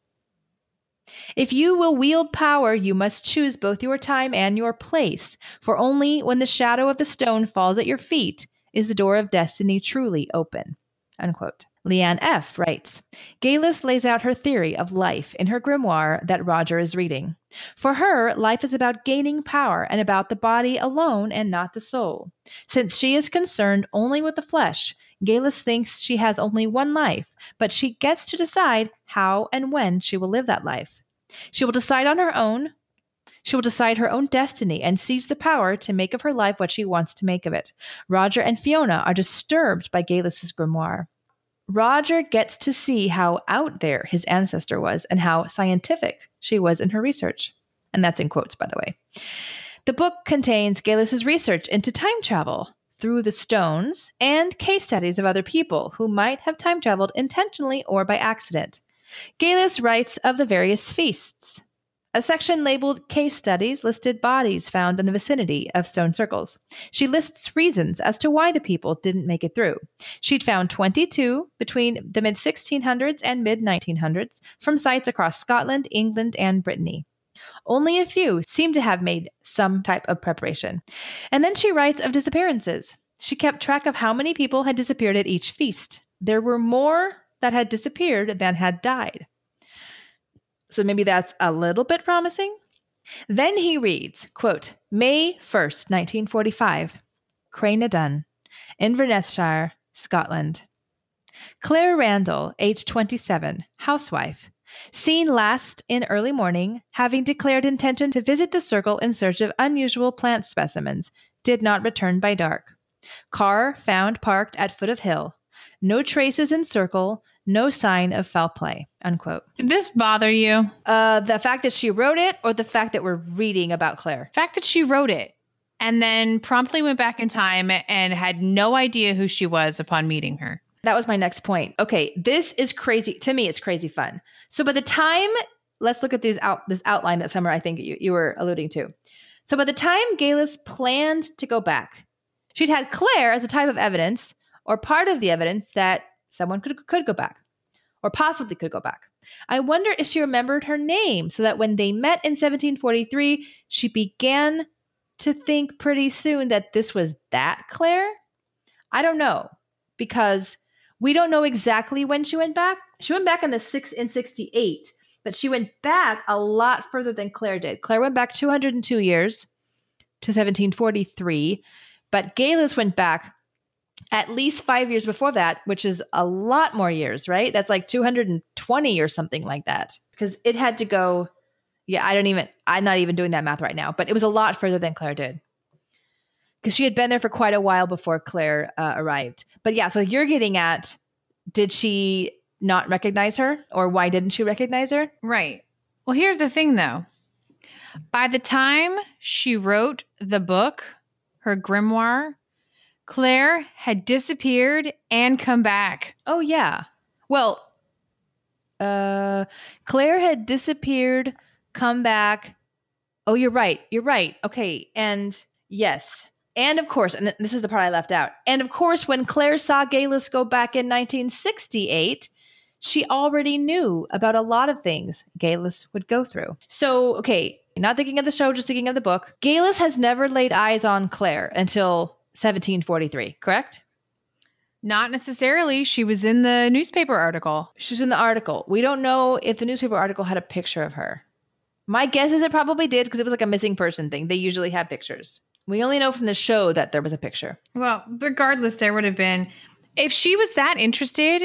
"If you will wield power, you must choose both your time and your place, for only when the shadow of the stone falls at your feet is the door of destiny truly open." Unquote. Leanne F. writes, Gaelus lays out her theory of life in her grimoire that Roger is reading. For her, life is about gaining power and about the body alone and not the soul. Since she is concerned only with the flesh, Gaelus thinks she has only one life, but she gets to decide how and when she will live that life. She will decide on her own. She will decide her own destiny and seize the power to make of her life what she wants to make of it. Roger and Fiona are disturbed by Gaelus's grimoire. Roger gets to see how out there his ancestor was and how scientific she was in her research. And that's in quotes, by the way. The book contains Gaelus's research into time travel through the stones and case studies of other people who might have time traveled intentionally or by accident. Gaelus writes of the various feasts. A section labeled Case Studies listed bodies found in the vicinity of stone circles. She lists reasons as to why the people didn't make it through. She'd found twenty-two between the mid sixteen hundreds and mid nineteen hundreds from sites across Scotland, England, and Brittany. Only a few seem to have made some type of preparation. And then she writes of disappearances. She kept track of how many people had disappeared at each feast. There were more that had disappeared than had died. So maybe that's a little bit promising. Then he reads, quote, May first, nineteen forty-five, Cranadun, Invernessshire, Scotland. Claire Randall, age twenty-seven, housewife, seen last in early morning, having declared intention to visit the circle in search of unusual plant specimens, did not return by dark. Car found parked at foot of hill. No traces in circle, no sign of foul play, unquote. Did this bother you? Uh, the fact that she wrote it or the fact that we're reading about Claire? The fact that she wrote it and then promptly went back in time and had no idea who she was upon meeting her. That was my next point. Okay, this is crazy. To me, it's crazy fun. So by the time, let's look at these out this outline that Summer, I think you, you were alluding to. So by the time Gaelus planned to go back, she'd had Claire as a type of evidence or part of the evidence that someone could, could go back or possibly could go back. I wonder if she remembered her name so that when they met in seventeen forty-three, she began to think pretty soon that this was that Claire. I don't know, because we don't know exactly when she went back. She went back in the six in sixty-eight, but she went back a lot further than Claire did. Claire went back two hundred two years to seventeen forty-three, but Gaelus went back at least five years before that, which is a lot more years, right? That's like two hundred twenty or something like that. Because it had to go, yeah, I don't even, I'm not even doing that math right now, but it was a lot further than Claire did. Because she had been there for quite a while before Claire uh, arrived. But yeah, so you're getting at, did she not recognize her? Or why didn't she recognize her? Right. Well, here's the thing, though. By the time she wrote the book, her grimoire, Claire had disappeared and come back. Oh, yeah. Well, uh, Claire had disappeared, come back. Oh, you're right. You're right. Okay. And yes. And of course, and this is the part I left out. And of course, when Claire saw Geillis go back in nineteen sixty-eight, she already knew about a lot of things Geillis would go through. So, okay, not thinking of the show, just thinking of the book. Geillis has never laid eyes on Claire until seventeen forty-three, correct? Not necessarily. She was in the newspaper article. She was in the article. We don't know if the newspaper article had a picture of her. My guess is it probably did because it was like a missing person thing. They usually have pictures. We only know from the show that there was a picture. Well, regardless, there would have been. If she was that interested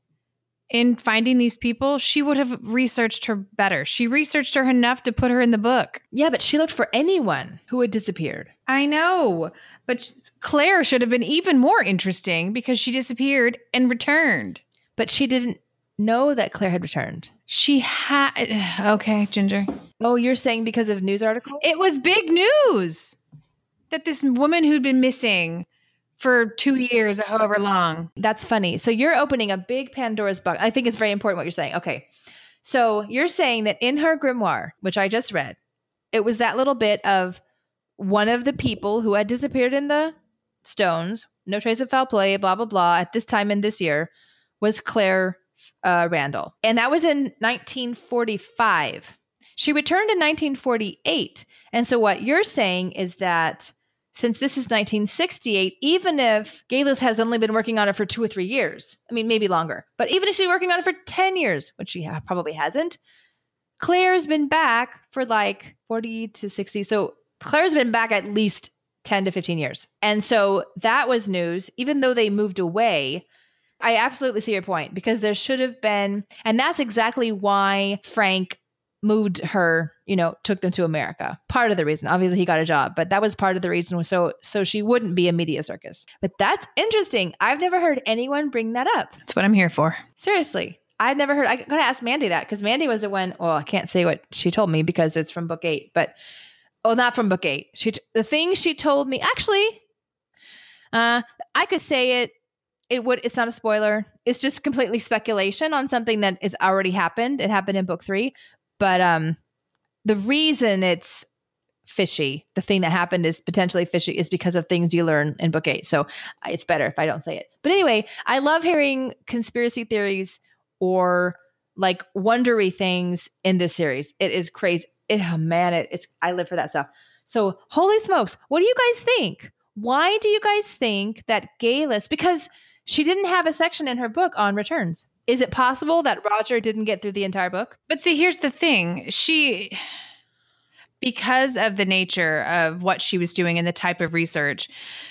in finding these people, she would have researched her better. She researched her enough to put her in the book. Yeah, but she looked for anyone who had disappeared. I know, but Claire should have been even more interesting because she disappeared and returned. But she didn't know that Claire had returned. She had... Okay, Ginger. Oh, you're saying because of news article? It was big news that this woman who'd been missing for two years, however long. That's funny. So you're opening a big Pandora's box. I think it's very important what you're saying. Okay. So you're saying that in her grimoire, which I just read, it was that little bit of one of the people who had disappeared in the stones, no trace of foul play, blah, blah, blah, at this time in this year, was Claire uh, Randall. And that was in nineteen forty-five. She returned in nineteen forty-eight. And so what you're saying is that since this is nineteen sixty-eight, even if Geillis has only been working on it for two or three years, I mean, maybe longer, but even if she's working on it for ten years, which she ha- probably hasn't, Claire's been back for like forty to sixty. So Claire's been back at least ten to fifteen years. And so that was news, even though they moved away. I absolutely see your point because there should have been, and that's exactly why Frank moved her, you know, took them to America. Part of the reason, obviously he got a job, but that was part of the reason so so she wouldn't be a media circus. But that's interesting. I've never heard anyone bring that up. That's what I'm here for. Seriously. I've never heard, I gotta ask Mandy that because Mandy was the one, well, I can't say what she told me because it's from book eight, but, oh, not from book eight. She, the thing she told me, actually, uh, I could say it, it would, it's not a spoiler. It's just completely speculation on something that has already happened. It happened in book three. But um, the reason it's fishy, the thing that happened is potentially fishy, is because of things you learn in book eight. So it's better if I don't say it. But anyway, I love hearing conspiracy theories or like wondery things in this series. It is crazy. It, oh man, it, it's I live for that stuff. So holy smokes, what do you guys think? Why do you guys think that Geillis, because she didn't have a section in her book on returns. Is it possible that Roger didn't get through the entire book? But see, here's the thing. She, because of the nature of what she was doing and the type of research,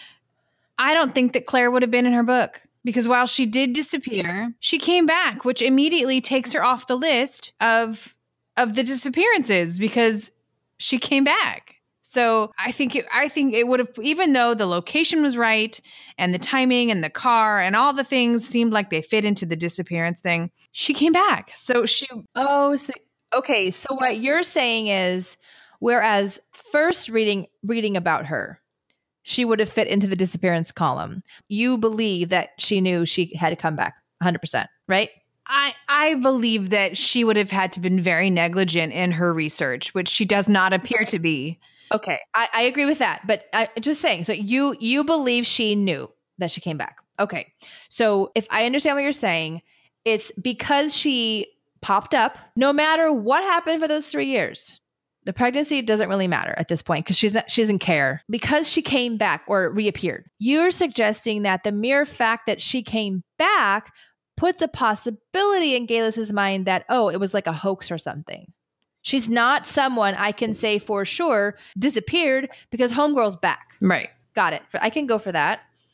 I don't think that Claire would have been in her book. Because while she did disappear, she came back, which immediately takes her off the list of, of the disappearances because she came back. So I think it, I think it would have, even though the location was right and the timing and the car and all the things seemed like they fit into the disappearance thing, she came back. So she. Oh, so, okay. So what you're saying is, whereas first reading reading about her, she would have fit into the disappearance column. You believe that she knew she had to come back one hundred percent, right? I, I believe that she would have had to been very negligent in her research, which she does not appear to be. Okay, I, I agree with that, but I just saying. So you you believe she knew that she came back. Okay, so if I understand what you're saying, it's because she popped up. No matter what happened for those three years, the pregnancy doesn't really matter at this point because she's not, she doesn't care because she came back or reappeared. You're suggesting that the mere fact that she came back puts a possibility in Geillis's mind that, oh, it was like a hoax or something. She's not someone I can say for sure disappeared because Homegirl's back. Right. Got it. I can go for that.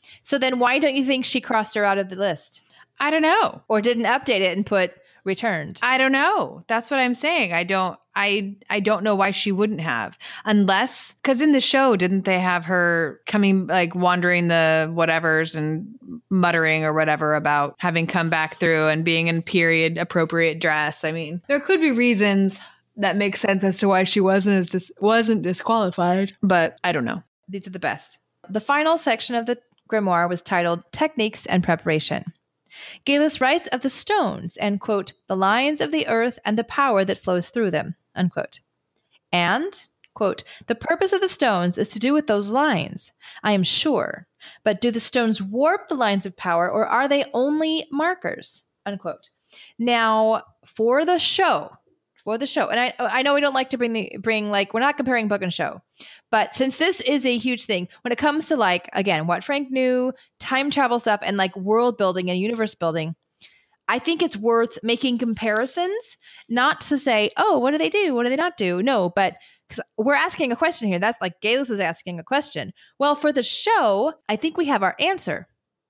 So then why don't you think she crossed her out of the list? I don't know. Or didn't update it and put returned? I don't know. That's what I'm saying. I don't I I don't know why she wouldn't have. Unless cuz in the show didn't they have her coming like wandering the whatevers and muttering or whatever about having come back through and being in period appropriate dress. I mean, there could be reasons that make sense as to why she wasn't as dis- wasn't disqualified, but I don't know. These are the best. The final section of the grimoire was titled Techniques and Preparation. Galus writes of the stones and, quote, the lines of the earth and the power that flows through them, unquote. And, quote, the purpose of the stones is to do with those lines, I am sure. But do the stones warp the lines of power or are they only markers, unquote. Now, for the show, for the show, and I I know we don't like to bring the bring like we're not comparing book and show, but since this is a huge thing when it comes to like again what Frank knew, time travel stuff, and like world building and universe building, I think it's worth making comparisons. Not to say, oh, what do they do? What do they not do? No, but because we're asking a question here. That's like Galus is asking a question. Well, for the show, I think we have our answer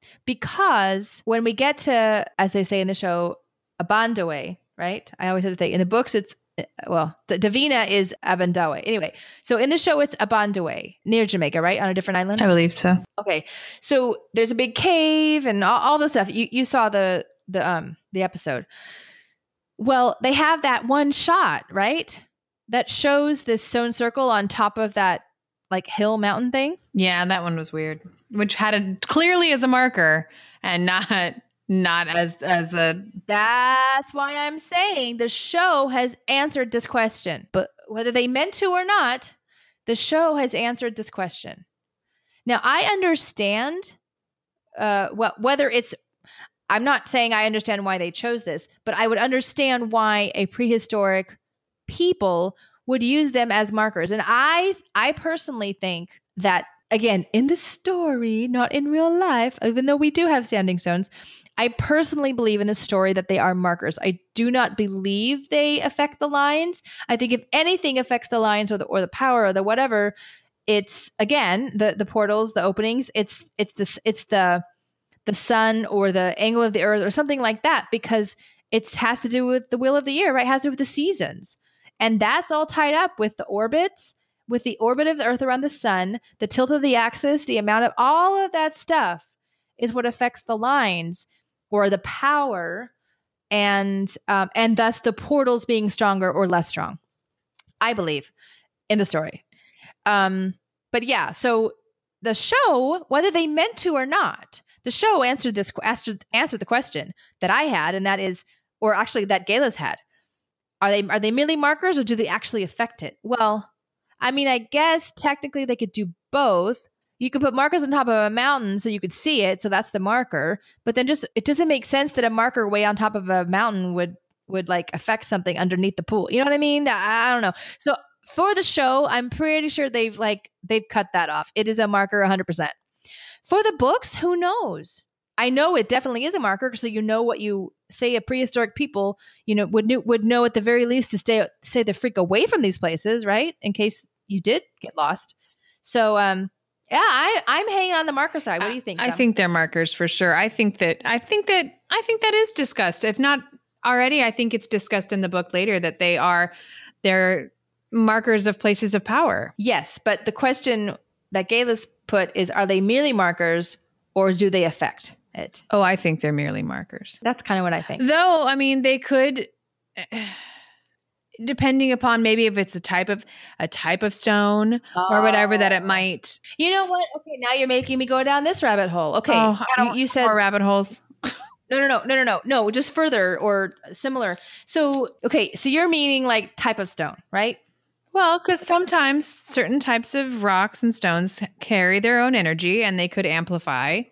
because when we get to, as they say in the show, Abandoe. Right? I always have to think in the books, it's, well, D- Davina is Abandoe. Anyway, so in the show, it's Abandoe near Jamaica, right? On a different island? I believe so. Okay. So there's a big cave and all, all the stuff. You you saw the, the, um, the episode. Well, they have that one shot, right? That shows this stone circle on top of that like hill mountain thing. Yeah, that one was weird, which had it clearly as a marker and not... Not as as a. That's why I'm saying the show has answered this question. But whether they meant to or not, the show has answered this question. Now I understand. Uh, well, whether it's, I'm not saying I understand why they chose this, but I would understand why a prehistoric people would use them as markers. And I, I personally think that again in the story, not in real life, even though we do have standing stones. I personally believe in the story that they are markers. I do not believe they affect the lines. I think if anything affects the lines or the or the power or the whatever, it's again the the portals, the openings. It's it's the it's the the sun or the angle of the earth or something like that because it has to do with the wheel of the year, right? It has to do with the seasons, and that's all tied up with the orbits, with the orbit of the earth around the sun, the tilt of the axis, the amount of all of that stuff is what affects the lines. Or the power, and um, and thus the portals being stronger or less strong, I believe, in the story. Um, but yeah, so the show, whether they meant to or not, the show answered this answered, answered the question that I had, and that is, or actually that Galus had: Are they are they merely markers, or do they actually affect it? Well, I mean, I guess technically they could do both. You could put markers on top of a mountain so you could see it. So that's the marker. But then just, it doesn't make sense that a marker way on top of a mountain would, would like affect something underneath the pool. You know what I mean? I, I don't know. So for the show, I'm pretty sure they've like, they've cut that off. It is a marker one hundred percent. For the books, who knows? I know it definitely is a marker. So you know what you say a prehistoric people, you know, would, would know at the very least to stay, stay the freak away from these places, right? In case you did get lost. So, um, yeah, I, I'm hanging on the marker side. What do you think? I Tom? think they're markers for sure. I think that I think that I think that is discussed. If not already, I think it's discussed in the book later that they are they're markers of places of power. Yes, but the question that Galus put is: Are they merely markers, or do they affect it? Oh, I think they're merely markers. That's kind of what I think. Though, I mean, they could. Depending upon maybe if it's a type of a type of stone oh. or whatever that it might. You know what? Okay, now you're making me go down this rabbit hole. Okay, oh, you, you said more rabbit holes. no, no, no, no, no, no, no. Just further or similar. So, okay, so you're meaning like type of stone, right? Well, because sometimes certain types of rocks and stones carry their own energy, and they could amplify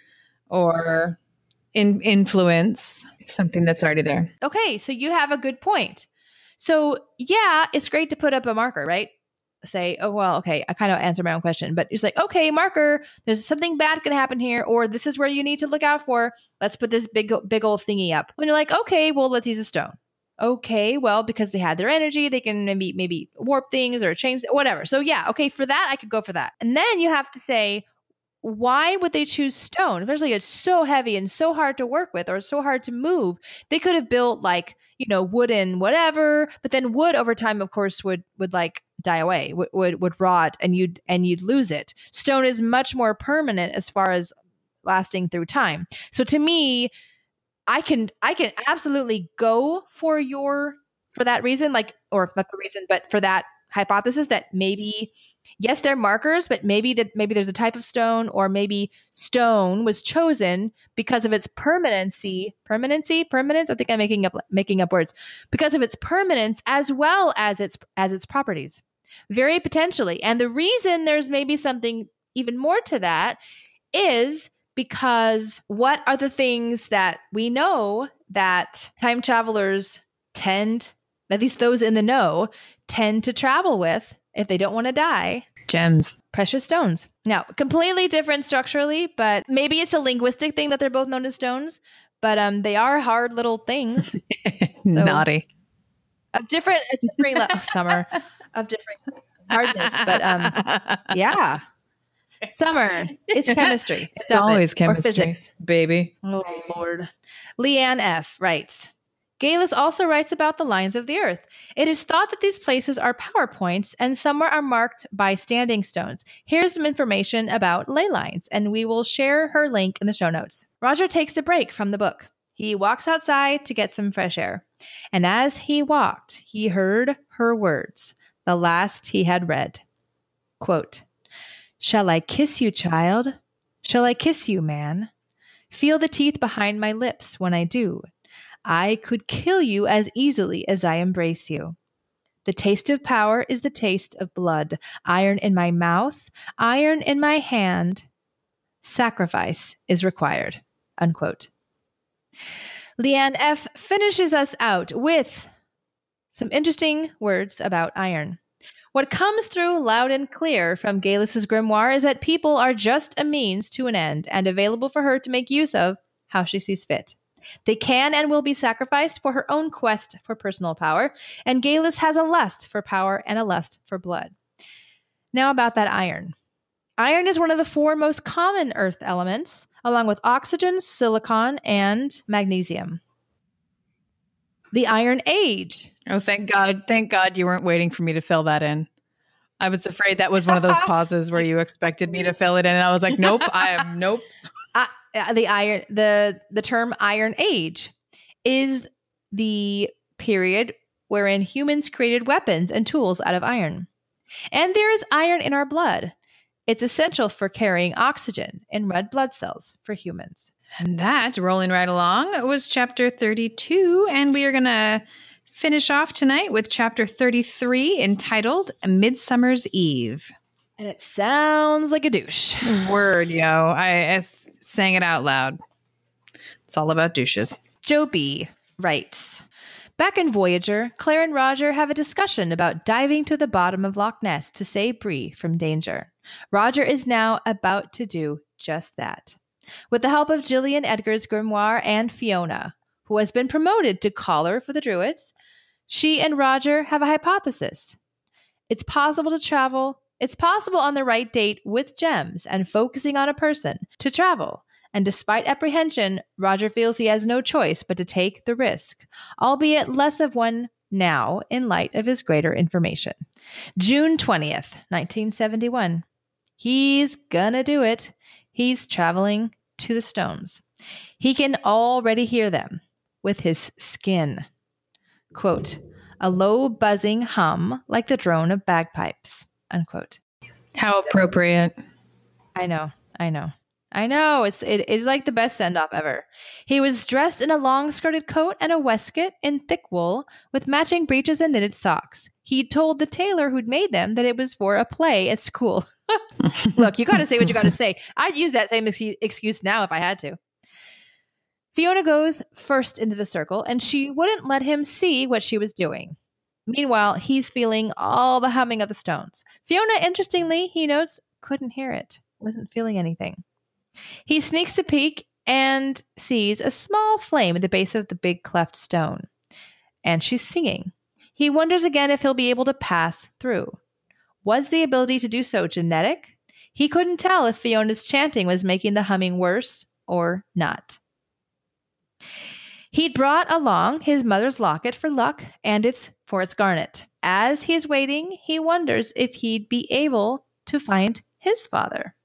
or in, influence something that's already there. Okay, so you have a good point. So yeah, it's great to put up a marker, right? Say, oh, well, okay, I kind of answered my own question, but it's like, okay, marker, there's something bad going to happen here, or this is where you need to look out for. Let's put this big, big old thingy up. When you're like, okay, well, let's use a stone. Okay, well, because they had their energy, they can maybe, maybe warp things or change, whatever. So yeah, okay, for that, I could go for that. And then you have to say, why would they choose stone? Especially it's so heavy and so hard to work with or so hard to move. They could have built like, you know, wooden whatever, but then wood over time, of course, would would like die away, would would, would rot, and you'd and you'd lose it. Stone is much more permanent as far as lasting through time. So to me, I can I can absolutely go for your for that reason, like, or not the reason, but for that hypothesis that maybe, yes, they're markers, but maybe that maybe there's a type of stone, or maybe stone was chosen because of its permanency, permanency, permanence. I think I'm making up making up words because of its permanence as well as its as its properties, very potentially. And the reason there's maybe something even more to that is because what are the things that we know that time travelers tend, at least those in the know, tend to travel with if they don't want to die? Gems. Precious stones. Now, completely different structurally, but maybe it's a linguistic thing that they're both known as stones, but um, they are hard little things. Naughty. So, of different, of different le- oh, Summer, of different hardness, but um, yeah. Summer, it's chemistry. It's Stop always it. Chemistry, or physics. Baby. Oh, Lord. Leanne F. writes, Gaylis also writes about the lines of the earth. It is thought that these places are power points, and somewhere are marked by standing stones. Here's some information about ley lines, and we will share her link in the show notes. Roger takes a break from the book. He walks outside to get some fresh air. And as he walked, he heard her words, the last he had read. Quote, "Shall I kiss you, child? Shall I kiss you, man? Feel the teeth behind my lips when I do. I could kill you as easily as I embrace you. The taste of power is the taste of blood. Iron in my mouth, iron in my hand. Sacrifice is required." Unquote. Leanne F. finishes us out with some interesting words about iron. What comes through loud and clear from Gaylis's grimoire is that people are just a means to an end and available for her to make use of how she sees fit. They can and will be sacrificed for her own quest for personal power, and Gaylis has a lust for power and a lust for blood. Now about that iron. Iron is one of the four most common earth elements, along with oxygen, silicon, and magnesium. The Iron Age. Oh, thank God. Thank God you weren't waiting for me to fill that in. I was afraid that was one of those pauses where you expected me to fill it in. And I was like, nope, I am nope. Uh, the iron, the, the term Iron Age is the period wherein humans created weapons and tools out of iron. And there is iron in our blood. It's essential for carrying oxygen in red blood cells for humans. And that, rolling right along, was chapter thirty-two. And we are going to finish off tonight with chapter thirty-three, entitled Midsummer's Eve. And it sounds like a douche. Word, yo. I, I sang it out loud. It's all about douches. Joe B. writes, back in Voyager, Claire and Roger have a discussion about diving to the bottom of Loch Ness to save Bree from danger. Roger is now about to do just that. With the help of Gillian Edgar's grimoire and Fiona, who has been promoted to caller for the Druids, she and Roger have a hypothesis. It's possible to travel, it's possible on the right date with gems and focusing on a person to travel. And despite apprehension, Roger feels he has no choice but to take the risk, albeit less of one now in light of his greater information. June twentieth, nineteen seventy-one. He's gonna do it. He's traveling to the stones. He can already hear them with his skin. Quote, a low buzzing hum like the drone of bagpipes. Unquote. How appropriate. I know. I know. I know. It's it is like the best send-off ever. He was dressed in a long-skirted coat and a waistcoat in thick wool with matching breeches and knitted socks. He told the tailor who'd made them that it was for a play at school. Look, you got to say what you got to say. I'd use that same ex- excuse now if I had to. Fiona goes first into the circle, and she wouldn't let him see what she was doing. Meanwhile, he's feeling all the humming of the stones. Fiona, interestingly, he notes, couldn't hear it. Wasn't feeling anything. He sneaks a peek and sees a small flame at the base of the big cleft stone. And she's singing. He wonders again if he'll be able to pass through. Was the ability to do so genetic? He couldn't tell if Fiona's chanting was making the humming worse or not. He'd brought along his mother's locket for luck and its for its garnet. As he's waiting, he wonders if he'd be able to find his father.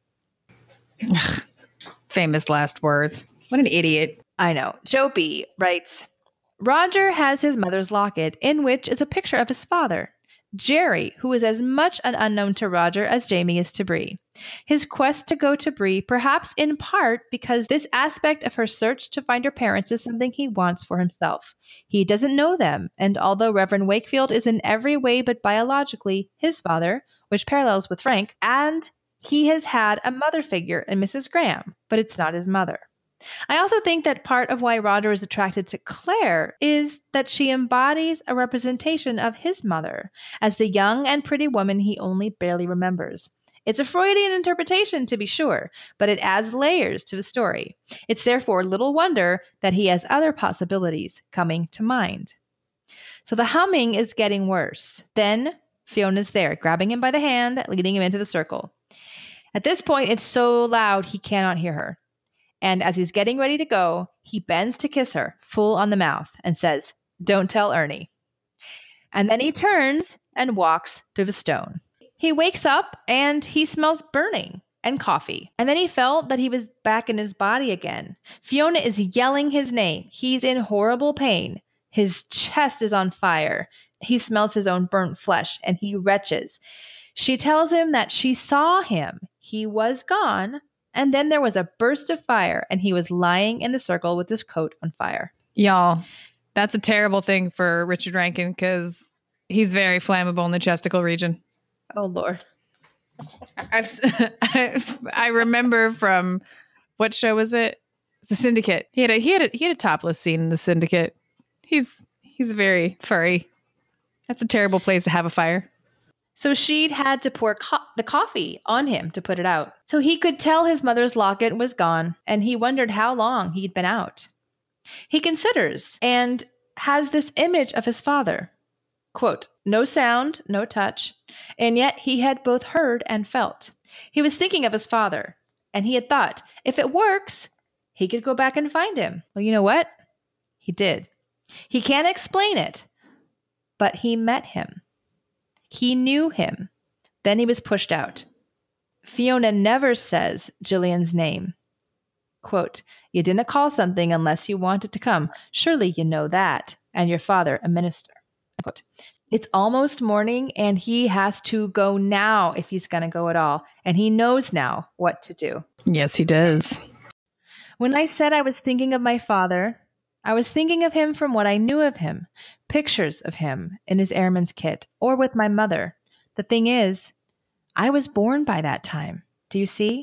Famous last words. What an idiot. I know. Joe B. writes, Roger has his mother's locket, in which is a picture of his father, Jerry, who is as much an unknown to Roger as Jamie is to Bree. His quest to go to Bree, perhaps in part because this aspect of her search to find her parents is something he wants for himself. He doesn't know them, and although Reverend Wakefield is in every way but biologically his father, which parallels with Frank, and he has had a mother figure in Missus Graham, but it's not his mother. I also think that part of why Roger is attracted to Claire is that she embodies a representation of his mother as the young and pretty woman he only barely remembers. It's a Freudian interpretation, to be sure, but it adds layers to the story. It's therefore little wonder that he has other possibilities coming to mind. So the humming is getting worse. Then Fiona's there, grabbing him by the hand, leading him into the circle. At this point, it's so loud he cannot hear her. And as he's getting ready to go, he bends to kiss her, full on the mouth, and says, "Don't tell Ernie." And then he turns and walks through the stone. He wakes up and he smells burning and coffee. And then he felt that he was back in his body again. Fiona is yelling his name. He's in horrible pain. His chest is on fire. He smells his own burnt flesh and he retches. She tells him that she saw him. He was gone. And then there was a burst of fire, and he was lying in the circle with his coat on fire. Y'all, that's a terrible thing for Richard Rankin because he's very flammable in the chesticle region. Oh, Lord. I've, I've, I remember from, what show was it? The Syndicate. He had a he had a, he had a topless scene in The Syndicate. He's he's very furry. That's a terrible place to have a fire. So she'd had to pour co- the coffee on him to put it out. So he could tell his mother's locket was gone, and he wondered how long he'd been out. He considers and has this image of his father. Quote, no sound, no touch, and yet he had both heard and felt. He was thinking of his father, and he had thought, if it works, he could go back and find him. Well, you know what? He did. He can't explain it, but he met him. He knew him. Then he was pushed out. Fiona never says Gillian's name. Quote, you didn't call something unless you wanted to come. Surely you know that. And your father, a minister. Quote, it's almost morning and he has to go now if he's going to go at all. And he knows now what to do. Yes, he does. When I said I was thinking of my father, I was thinking of him from what I knew of him, pictures of him in his airman's kit, or with my mother. The thing is, I was born by that time. Do you see?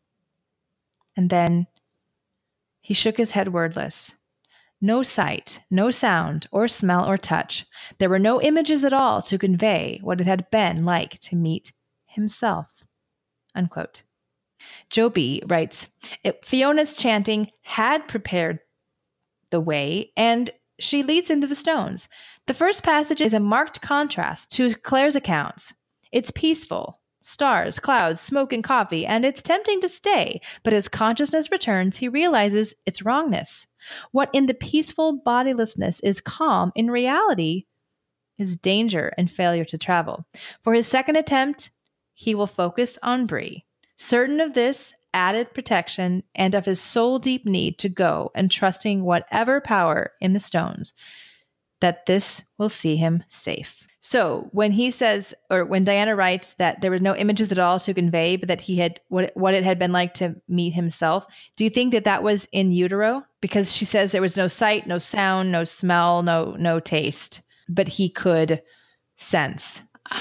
And then he shook his head wordless. No sight, no sound, or smell, or touch. There were no images at all to convey what it had been like to meet himself. Unquote. Joe B. writes, Fiona's chanting had prepared the way, and she leads into the stones. The first passage is a marked contrast to Claire's accounts. It's peaceful, stars, clouds, smoke, and coffee, and it's tempting to stay, but as consciousness returns, he realizes its wrongness. What in the peaceful bodilessness is calm, in reality, is danger and failure to travel. For his second attempt, he will focus on Bree, certain of this added protection and of his soul-deep need to go and trusting whatever power in the stones, that this will see him safe. So when he says, or when Diana writes that there were no images at all to convey, but that he had, what, what it had been like to meet himself, do you think that that was in utero? Because she says there was no sight, no sound, no smell, no, no taste, but he could sense.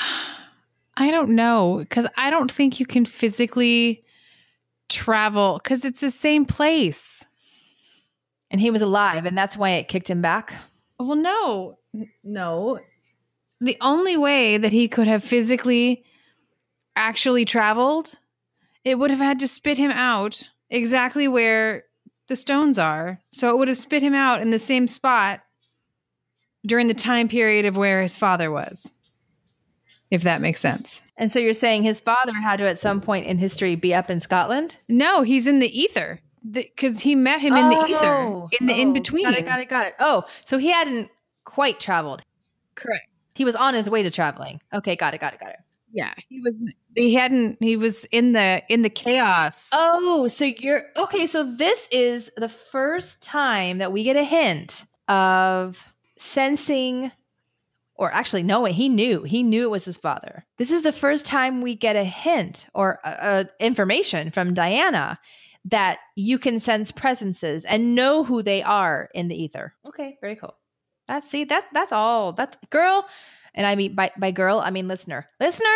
I don't know, because I don't think you can physically travel because it's the same place. And he was alive, and that's why it kicked him back? Well, no, no. The only way that he could have physically actually traveled, it would have had to spit him out exactly where the stones are. So it would have spit him out in the same spot during the time period of where his father was. if that makes sense. And so you're saying his father had to, at some point in history, be up in Scotland? No, he's in the ether because he met him in oh, the ether, in the oh, in-between. Got it, got it, got it. Oh, so he hadn't quite traveled. Correct. He was on his way to traveling. Okay, got it, got it, got it. Yeah, he was. He hadn't. He was in the in the chaos. Oh, so you're okay. So this is the first time that we get a hint of sensing, or actually, no, he knew. He knew it was his father. This is the first time we get a hint or uh, uh, information from Diana that you can sense presences and know who they are in the ether. Okay, very cool. That's see that that's all. That's girl. And I mean, by, by girl, I mean listener. Listener?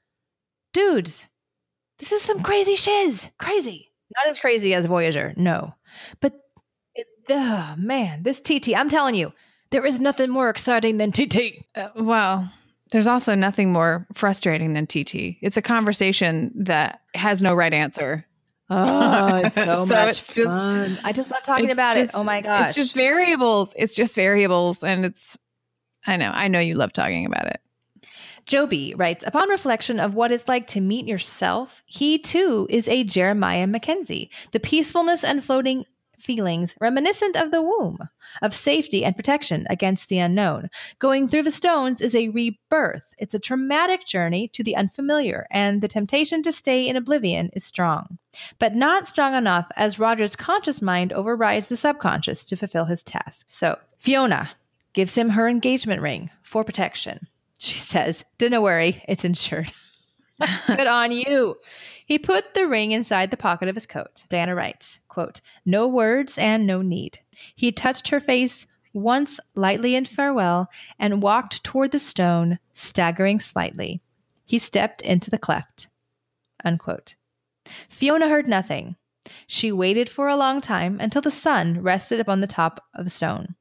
Dudes, this is some crazy shiz. Crazy. Not as crazy as Voyager, no. But, it, oh, man, this T T, I'm telling you, there is nothing more exciting than T T. Uh, well, there's also nothing more frustrating than T T. It's a conversation that has no right answer. Oh, it's so, so much it's just, fun. I just love talking it's about just, it. Oh, my gosh. It's just variables. It's just variables. And it's... I know. I know you love talking about it. Joby writes, upon reflection of what it's like to meet yourself, he too is a Jeremiah Mackenzie. The peacefulness and floating feelings reminiscent of the womb, of safety and protection against the unknown. Going through the stones is a rebirth. It's a traumatic journey to the unfamiliar, and the temptation to stay in oblivion is strong. But not strong enough as Roger's conscious mind overrides the subconscious to fulfill his task. So, Fiona gives him her engagement ring for protection. She says, "Don't worry, it's insured." Good on you. He put the ring inside the pocket of his coat. Diana writes, quote, "No words and no need. He touched her face once lightly in farewell and walked toward the stone, staggering slightly. He stepped into the cleft." Unquote. Fiona heard nothing. She waited for a long time until the sun rested upon the top of the stone.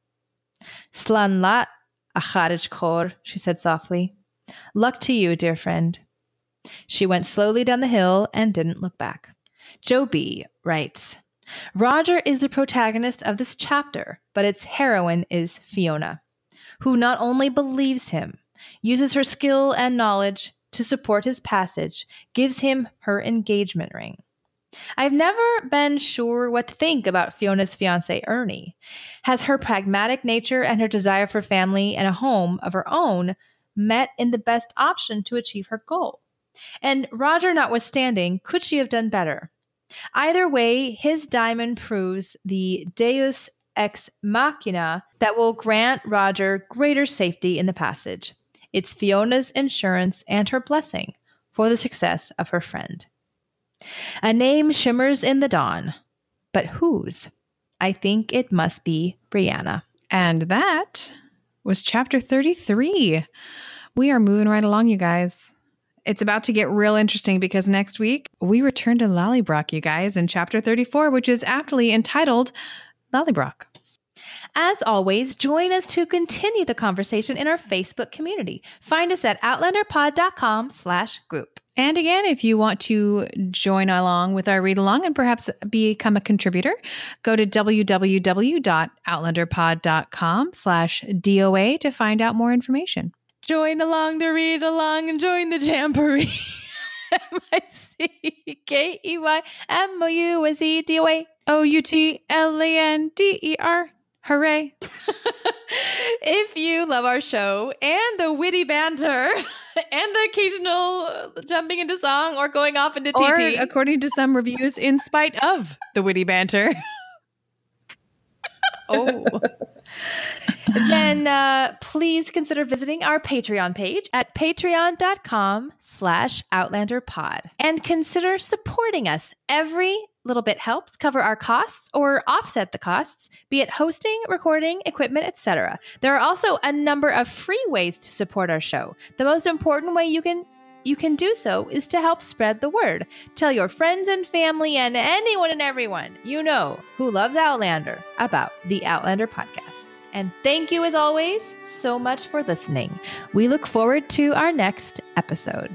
"Slan lat a charij kor," she said softly. "Luck to you, dear friend." She went slowly down the hill and didn't look back. Joe B. writes, Roger is the protagonist of this chapter, but its heroine is Fiona, who not only believes him, uses her skill and knowledge to support his passage, gives him her engagement ring. I've never been sure what to think about Fiona's fiancé, Ernie. Has her pragmatic nature and her desire for family and a home of her own met in the best option to achieve her goal? And Roger notwithstanding, could she have done better? Either way, his diamond proves the deus ex machina that will grant Roger greater safety in the passage. It's Fiona's insurance and her blessing for the success of her friend. A name shimmers in the dawn, but whose? I think it must be Brianna. And that was chapter thirty-three. We are moving right along, you guys. It's about to get real interesting because next week we return to Lallybroch, you guys, in chapter thirty-four, which is aptly entitled Lallybroch. As always, join us to continue the conversation in our Facebook community. Find us at outlanderpod.com slash group. And again, if you want to join along with our read along and perhaps become a contributor, go to www.outlanderpod.com slash DOA to find out more information. Join along the read along and join the jamboree. M I C K E Y M O U S E D O A O U T L A N D E R. Hooray. If you love our show and the witty banter and the occasional jumping into song or going off into T T. Or, according to some reviews, in spite of the witty banter. Oh. Then uh, please consider visiting our Patreon page at patreon.com slash outlanderpod and consider supporting us. Every little bit helps cover our costs or offset the costs, be it hosting, recording, equipment, et cetera. There are also a number of free ways to support our show. The most important way you can you can do so is to help spread the word. Tell your friends and family and anyone and everyone you know who loves Outlander about the Outlander podcast. And thank you, as always, so much for listening. We look forward to our next episode.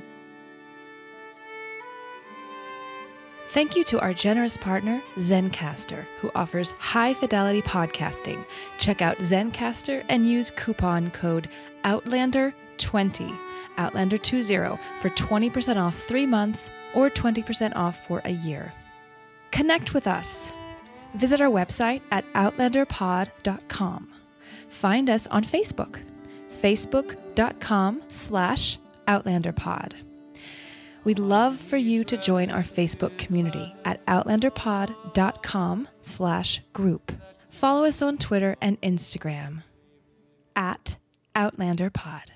Thank you to our generous partner, Zencastr, who offers high-fidelity podcasting. Check out Zencastr and use coupon code Outlander twenty, Outlander twenty, for twenty percent off three months or twenty percent off for a year. Connect with us. Visit our website at outlander pod dot com. Find us on Facebook, facebook.com slash outlanderpod. We'd love for you to join our Facebook community at outlanderpod.com slash group. Follow us on Twitter and Instagram at outlanderpod.